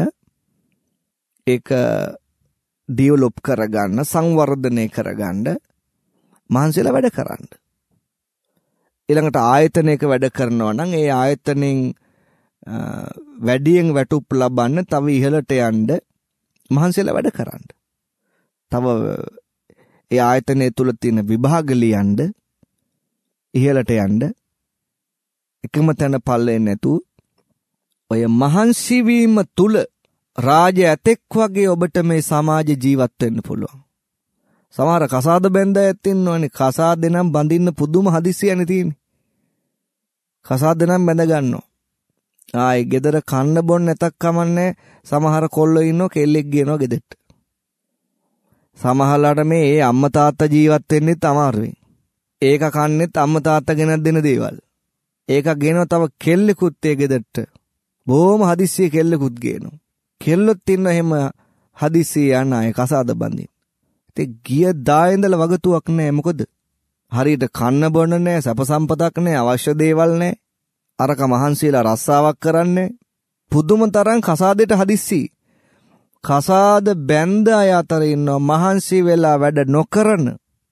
ඒක ඩෙවලොප් කරගන්න සංවර්ධනය කරගන්න මහන්සියලා වැඩ කරන්න. ඊළඟට ආයතනයක වැඩ කරනවා නම් ඒ ආයතනෙන් වැඩියෙන් වැටුප් ලබන්න තව ඉහළට යන්න මහන්සියලා වැඩ කරන්න. තව ඒ ආයතනය තුල තියෙන විභාග ලියන්න ඉහළට යන්න එකම තැන පල්ලෙන්නේ නැතු ඔය මහන්සි වීම තුල රාජ ඇතෙක් වගේ ඔබට මේ සමාජ ජීවත් වෙන්න පුළුවන්. සමහර කසාද බැඳයත් ඉන්නවනේ. කසාද නම් බඳින්න පුදුම හදිස්සියනේ තියෙන්නේ. කසාද නම් බැඳ ගන්නවා. ආයි ගෙදර කන්න බොන්න නැතක් කමන්නේ. සමහර කොල්ලෝ ඉන්නෝ කෙල්ලෙක් ගේනවා ගෙදරට. සමහරලාට මේ ඒ අම්මා තාත්තා ජීවත් වෙන්නෙත් අමාරුයි. ඒක කන්නෙත් අම්මා තාත්තා ගෙනත් දෙන දේවල්. ඒක ගේනවා තව කෙල්ලෙකුත් ඒ ගෙදරට. බොහොම හදිස්සිය කෙල්ලෙකුත් ගේනවා. කෙල්ලොත් ඉන්න එහෙම හදිස්සිය යන අය කසාද බඳින්න. ඉතින් ගිය දා ඉඳලා වගතුවක් නැහැ. මොකද හරියට කන්න බොන්න නැහැ, සැප සම්පතක් නැහැ, අවශ්‍ය දේවල් නැහැ. අරක මහන්සියලා රස්සාවක් කරන්නේ. පුදුම තරම් කසාදෙට හදිස්සි. කසාද බැඳ අය අතර ඉන්නවා මහන්සි වෙලා වැඩ නොකරන.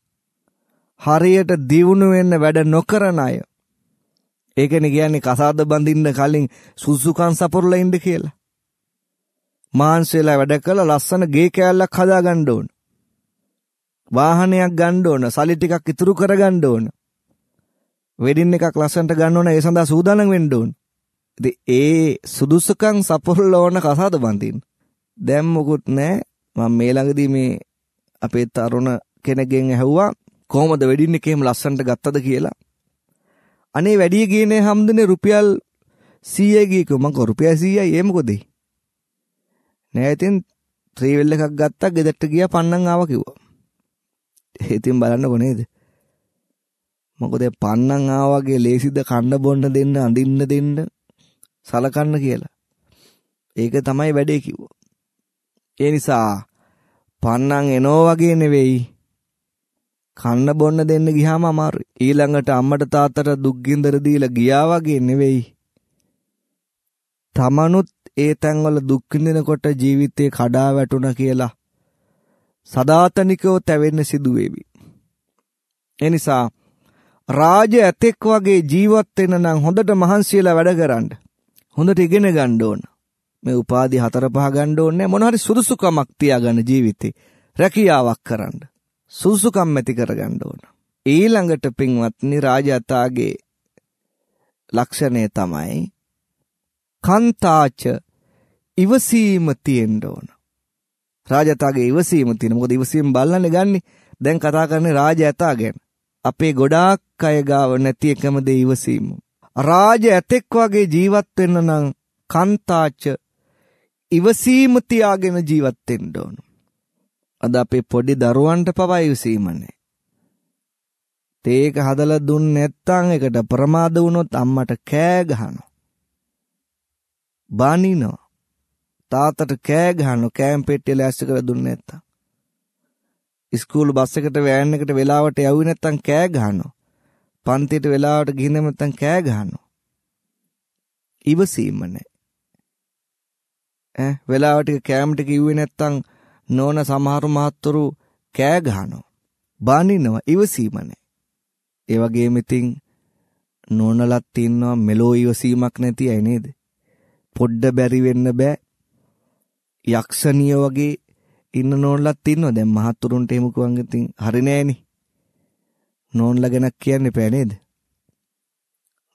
හරියට දියුණු වෙන්න වැඩ නොකරන අය. ඒකනේ කියන්නේ කසාද බඳින්න කලින් සුසුකම් සපුරලා ඉන්න කියලා. මහන්සියලා වැඩ කළා ලස්සන ගේ කෑල්ලක් හදා ගන්න ඕන. වාහනයක් ගන්න ඕන, සල්ලි ටිකක් ඉතුරු කර ගන්න ඕන. වෙඩින් එකක් ලස්සනට ගන්න ඕන, ඒ සඳහා සූදානම් වෙන්න ඕන. ඉතින් ඒ සුදුසුකම් සපුරලා ඕන කසාද බඳින්න. දැන් මොකුත් නැහැ. මම මේ ළඟදී මේ අපේ තරුණ කෙනෙක්ගෙන් ඇහුවා කොහොමද වෙඩින් එකේම ලස්සනට ගත්තද කියලා. අනේ වැඩි ගියනේ හම්දුනේ රුපියල් සීයයි ගියකෝ. මං කෝ රුපියල් සීයයි ඒ මොකද? නෑ ඉතින් ත්‍රිවෙල් එකක් ගත්තා ගෙදරට ගියා පන්නන් ආවා කිව්වා. ඉතින් බලන්නකො නේද? මොකද පන්නන් ආවාගේ ලේසිද කන්න බොන්න දෙන්න අඳින්න දෙන්න සලකන්න කියලා. ඒක තමයි වැඩේ කිව්වා. ඒ නිසා පන්නන් එනෝ වගේ නෙවෙයි. කන්න බොන්න දෙන්න ගියාම අමාරුයි. ඊළඟට අම්මට තාත්තට දුක් ගින්දර දීලා ගියා වගේ නෙවෙයි. තමනුත් ඒ තැන්වල දුක් විඳිනකොට ජීවිතේ කඩා වැටුණා කියලා සදාතනිකව තැවෙන්න සිදු වේවි. ඒ නිසා රාජ ඇතෙක් වගේ ජීවත් වෙන්න නම් හොඳට මහන්සියලා වැඩ කරන්න. හොඳට ඉගෙන ගන්න ඕන. මේ උපාධි හතර පහ ගන්න ඕනේ. මොන හරි සුදුසුකමක් තියාගන්න ජීවිතේ. රැකියාවක් කරන්න. සුදුසුකම් ඇති කරගන්න ඕන. ඊළඟට පින්වත්නි රාජාතාගේ ලක්ෂණය තමයි කන්තාච ඉවසීම තියෙන්න ඕන. රාජාතාගේ ඉවසීම තියෙන. මොකද ඉවසීම බලන්නේ ගන්නේ. දැන් කතා කරන්නේ රාජාතා ගැන. අපේ ගොඩාක් අය ගාව නැති එකම දේ ඉවසීම. රාජ ඇතෙක් වගේ ජීවත් වෙන්න නම් කන්තාච ඉවසීම තියාගෙන ජීවත් වෙන්න ඕන. අද අපේ පොඩි දරුවන්ට පවා ඉවසීම නැහැ. තේක හදලා දුන්නේ නැත්නම් ඒකට ප්‍රමාද වුණොත් අම්මට කෑ ගහනවා. බානිනවා. තාත්තට කෑ ගහනවා කෑම් පෙට්ටිය ලෑස්ති කරලා දුන්නේ නැත්නම්. ඉස්කෝල බස් එකට වෑන් එකට වෙලාවට යවුවේ නැත්නම් කෑ ගහනවා. පන්තියට වෙලාවට ගිහින් නැත්නම් කෑ ගහනවා. ඉවසීම නැහැ. ඈ වෙලාවට කෑම ටික ඉව්වේ නැත්නම් නෝන සමහර මහත්තුරු කෑ ගහනවා. බානිනවා. ඉවසීම නැහැ. ඒ වගේම ඉතින් නෝනලත් ඉන්නවා මෙලෝ ඉවසීමක් නැති අය නේද? පොඩ්ඩ බැරි වෙන්න බෑ. යක්ෂණිය වගේ ඉන්න නෝනලත් ඉන්නවා. දැන් මහත්තුරුන්ට එහෙම කිව්වන් ඉතින් හරි නෑනේ. නෝනලා ගැන කියන්න එපා නේද?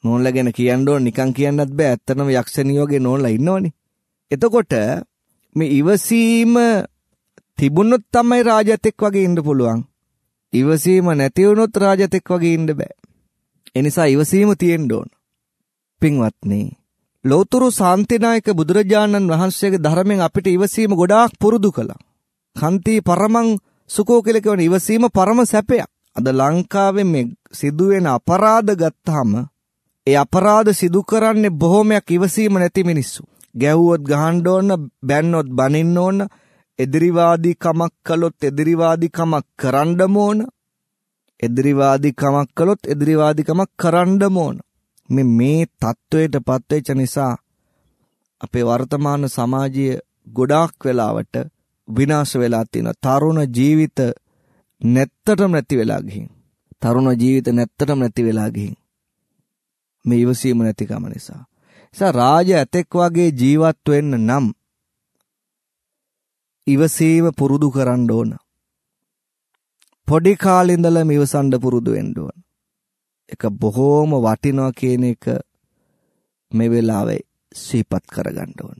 නෝන්ලා ගැන කියන්න ඕන නිකන් කියන්නත් බෑ. ඇත්තටම යක්ෂණිය වගේ නෝන්ලා ඉන්නවනේ. එතකොට මේ ඉවසීම තිබුණොත් තමයි රාජතෙක් වගේ ඉන්න පුළුවන්. ඉවසීම නැති වුණොත් රාජතෙක් වගේ ඉන්න බෑ. ඒ නිසා ඉවසීම තියෙන්න ඕන. පින්වත්නි, ලෞතර ශාන්තිනායක බුදුරජාණන් වහන්සේගේ ධර්මයෙන් අපිට ඉවසීම ගොඩාක් පුරුදු කළා. කන්ති පරමං සුකෝ කියලා කියන ඉවසීම පරම සැපයක්. අද ලංකාවේ මේ සිදුවෙන අපරාධ ගත්තාම ඒ අපරාධ සිදු කරන්නේ බොහොමයක් ඉවසීම නැති මිනිස්සු. ගැහුවොත් ගහන්න ඕන, බැන්නොත් බනින්න ඕන, එදිරිවාදී කමක් කළොත් එදිරිවාදී කමක් කරන්නම ඕන. එදිරිවාදී කමක් කළොත් එදිරිවාදී කමක් කරන්නම ඕන. මේ මේ තත්වයට පත්වෙච්ච නිසා අපේ වර්තමාන සමාජය ගොඩාක් වෙලාවට විනාශ වෙලා තියෙනවා. තරුණ ජීවිත නැත්තටම නැති වෙලා ගිහින්. තරුණ ජීවිත නැත්තටම නැති වෙලා ගිහින්. මේ ඉවසීම නැතිකම නිසා. නිසා රාජ ඇතෙක් වගේ ජීවත් වෙන්න නම් ඉවසීම පුරුදු කරන්න ඕන. පොඩි කාලේ ඉඳලම ඉවසන්න පුරුදු වෙන්න ඕන. ඒක බොහෝම වටිනවා කියන එක මේ වෙලාවේ සිහිපත් කරගන්න ඕන.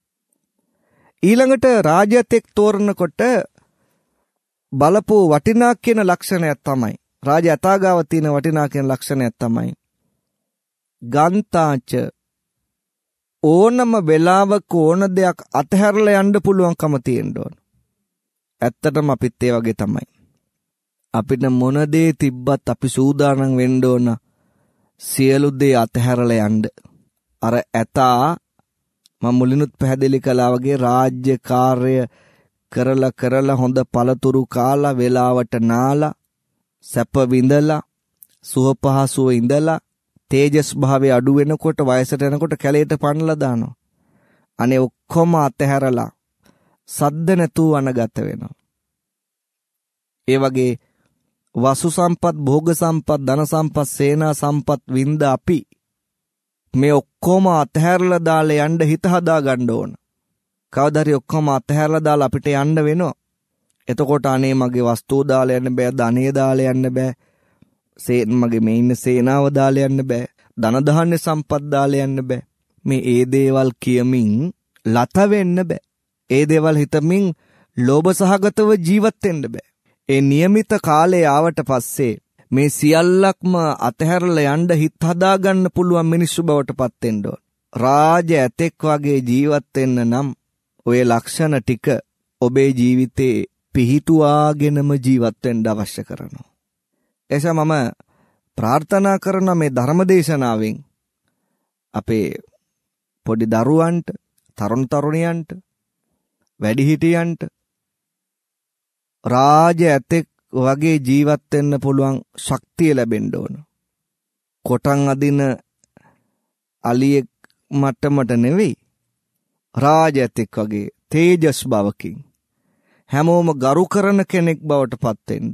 ඊළඟට රාජ්‍යයක් තෝරනකොට බලපු වටිනා කියන ලක්ෂණයක් තමයි රාජ්‍ය අතාගාව තියෙන වටිනා කියන ලක්ෂණයක් තමයි ගන්තාච ඕනම වෙලාවක ඕන දෙයක් අතහැරලා යන්න පුළුවන්කම තියෙන්න ඕන. ඇත්තටම අපිත් ඒ වගේ තමයි. අපිට මොන දේ තිබ්බත් අපි සූදානම් වෙන්න ඕන සියලු දේ අතහැරලා යන්න. අර ඇතා මම මුලිනුත් පැහැදිලි කළා වගේ රාජ්‍ය කාර්ය කරලා කරලා හොඳ පළතුරු කාලා වෙලාවට නාලා සැප විඳලා සුව පහසුව ඉඳලා තේජස් භාවය අඩු වෙනකොට වයසට යනකොට කැලේට පන්නලා දානවා. අනේ ඔක්කොම අතහැරලා සද්ද නැතුව අනගත වෙනවා. ඒ වගේ වසු සම්පත්, භෝග සම්පත්, ධන සම්පත්, සේනා සම්පත් වින්ද අපි මේ ඔක්කොම අතහැරලා දාලා යන්න හිත හදා ගන්න ඕන. කවදාරි ඔක්කොම අතහැරලා දාලා අපිට යන්න වෙනවා. එතකොට අනේ මගේ වස්තුව දාලා යන්න බෑ, ධනෙ දාලා යන්න බෑ, සේ මගේ මේ ඉන්න සේනාව දාලා යන්න බෑ, ධන ධාන්‍ය සම්පත් දාලා යන්න බෑ. මේ ඒ දේවල් කියමින් ලත වෙන්න බෑ. ඒ දේවල් හිතමින් ලෝභ සහගතව ජීවත් වෙන්න බෑ. ඒ નિયમિત කාලේ ආවට පස්සේ මේ සියල්ලක්ම අතහැරලා යන්න හිත හදා ගන්න පුළුවන් මිනිස්සු බවට පත් වෙන්න ඕන. රාජ ඇතෙක් වගේ ජීවත් වෙන්න නම් ඔය ලක්ෂණ ටික ඔබේ ජීවිතේ පිහිටුවාගෙනම ජීවත් වෙන්න අවශ්‍ය කරනවා. එසම මම ප්‍රාර්ථනා කරන මේ ධර්මදේශනාවෙන් අපේ පොඩි දරුවන්ට, තරුණ තරුණියන්ට, වැඩිහිටියන්ට රාජ ඇතෙක් වගේ ජීවත් වෙන්න පුළුවන් ශක්තිය ලැබෙන්න ඕන. කොටන් අදින අලියෙක් මට්ටමට නෙවෙයි, රාජ ඇතෙක් වගේ තේජස් බවකින් හැමෝම ගරු කරන කෙනෙක් බවට පත් වෙන්න.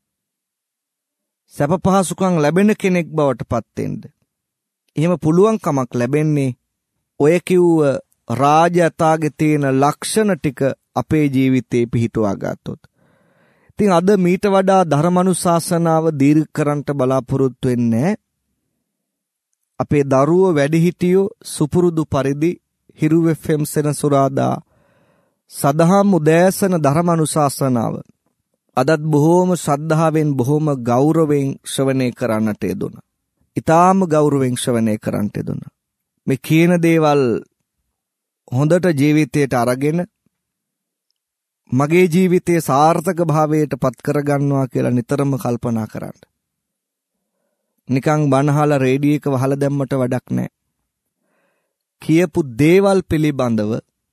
සැප පහසුකම් ලැබෙන කෙනෙක් බවට පත් වෙන්න. එහෙම පුළුවන්කමක් ලැබෙන්නේ ඔය කිව්ව රාජ්‍යතාගේ තියෙන ලක්ෂණ ටික අපේ ජීවිතේ පිහිටුවා ගත්තොත්. ඉතින් අද මීට වඩා ධර්මානුශාසනාව දීර්ඝ කරන්නට බලාපොරොත්තු වෙන්නේ. අපේ දරුවෝ වැඩිහිටියෝ සුපුරුදු පරිදි හිරු එෆ් එම් සෙනසුරාදා සදහම් උදෑසන ධර්මානුශාසනාව අදත් බොහෝම ශ්‍රද්ධාවෙන් බොහෝම ගෞරවයෙන් ශ්‍රවණය කරන්නට යෙදුණා. ඊටාම ගෞරවයෙන් ශ්‍රවණය කරන්නට යෙදුණා. මේ කියන දේවල් හොඳට ජීවිතයට අරගෙන මගේ ජීවිතයේ සාර්ථක භාවයට පත් කරගන්නවා කියලා නිතරම කල්පනා කරන්න. නිකන් බනහලා රේඩියෝ එක වහලා දැම්මට වැඩක් නැහැ. කියපු දේවල් පිළිබඳව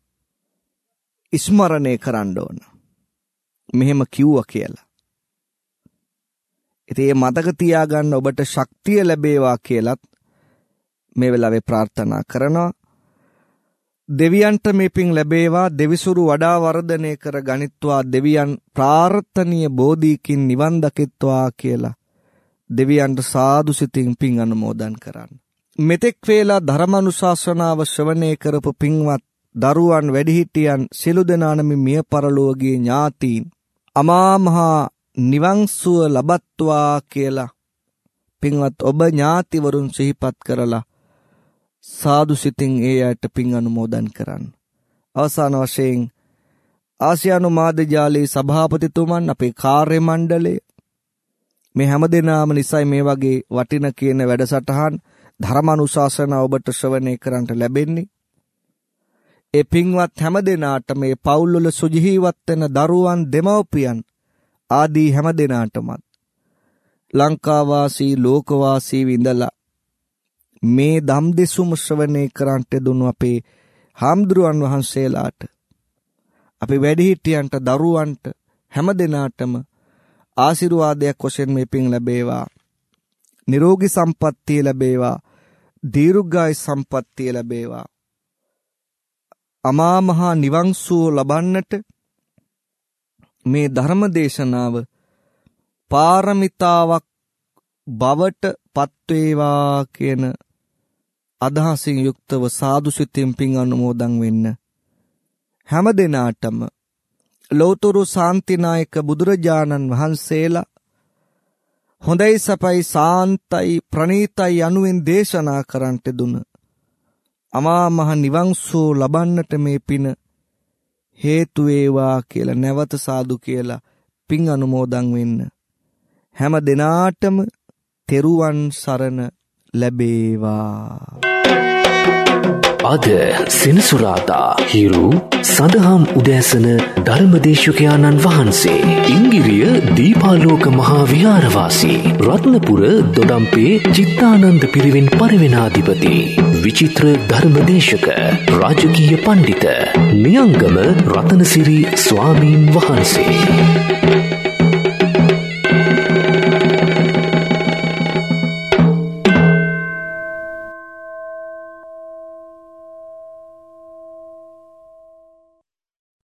ස්මරණය කරන්න ඕන. මෙහෙම කිව්වා කියලා. ඉතින් මේ මතක තියාගන්න ඔබට ශක්තිය ලැබේවා කියලත් මේ වෙලාවේ ප්‍රාර්ථනා කරනවා. දෙවියන්ට මේ පිං ලැබේවා, දෙවිසුරු වඩා වර්ධනය කර ගනිත්වා, දෙවියන් ප්‍රාර්ථනීය බෝධිකින් නිවන් දකිත්වා කියලා දෙවියන්ට සාදු සිතින් පිං අනුමෝදන් කරන්න. මෙතෙක් වේලා ධර්මානුශාසනාව ශ්‍රවණය කරපු පින්වත් දරුවන්, වැඩිහිටියන් සිළු දෙනානම මිය පරලෝකීය ඥාතීන් අමා මහ නිවන් සුව ලබත්වා කියලා පින්වත් ඔබ ඥාතිවරුන් සිහිපත් කරලා සාදු සිතින් ඒ අයට පින් අනුමෝදන් කරන්න. අවසාන වශයෙන් ආසියානු මාධ්‍ය ජාලයේ සභාපතිතුමන්, අපේ කාර්ය මණ්ඩලය, මේ හැම දෙනාම නිසයි මේ වගේ වටින කියන වැඩසටහන් ධර්මානුශාසනා ඔබට ශ්‍රවණය කරන්නට ලැබෙන්නේ. ඒ පින්වත් හැම දෙනාට, මේ පවුල්වල සුජීවත් වෙන දරුවන්, දෙමව්පියන් ආදී හැම දෙනාටමත් ලංකාවාසී ලෝකවාසී විඳලා මේ ධම් දෙසුම ශ්‍රවණය කරන්නට දුණු අපේ හාමුදුරුවන් වහන්සේලාට, අපේ වැඩිහිටියන්ට, දරුවන්ට හැම දෙනාටම ආශිර්වාදයක් වශයෙන් මේ පින් ලැබේවා. නිරෝගී සම්පන්නිය ලැබේවා. දීර්ඝායු සම්පන්නිය ලැබේවා. අමා මහ නිවන් සුව ලබන්නට මේ ධර්ම දේශනාව පාරමිතාවක් බවට පත්වේවා කියන අදහසින් යුක්තව සාදු සිතින් පින් අනුමෝදන් වෙන්න. හැම දිනාටම ලෞතර ශාන්තිනායක බුදුරජාණන් වහන්සේලා හොඳයි, සපයි, සාන්තයි, ප්‍රණීතයි යනුවෙන් දේශනා කරන්ට දුන අමා මහ නිවන් සුව ලබන්නට මේ පින හේතු වේවා කියලා නැවත සාදු කියලා පින් අනුමෝදන් වෙන්න. හැම දිනාටම තෙරුවන් සරණ ලැබේවා. අද සෙනසුරාදා හිරු සදහම් උදෑසන ධර්මදේශකයාණන් වහන්සේ ඉංගිරිය දීපාලෝක මහා විහාරවාසී රත්නපුර දොඩම්පේ චිත්තානන්ද පිරිවෙන් පරිවෙනාධිපති විචිත්‍ර ධර්මදේශක රාජකීය පණ්ඩිත නියංගම රතනසිරි ස්වාමීන් වහන්සේ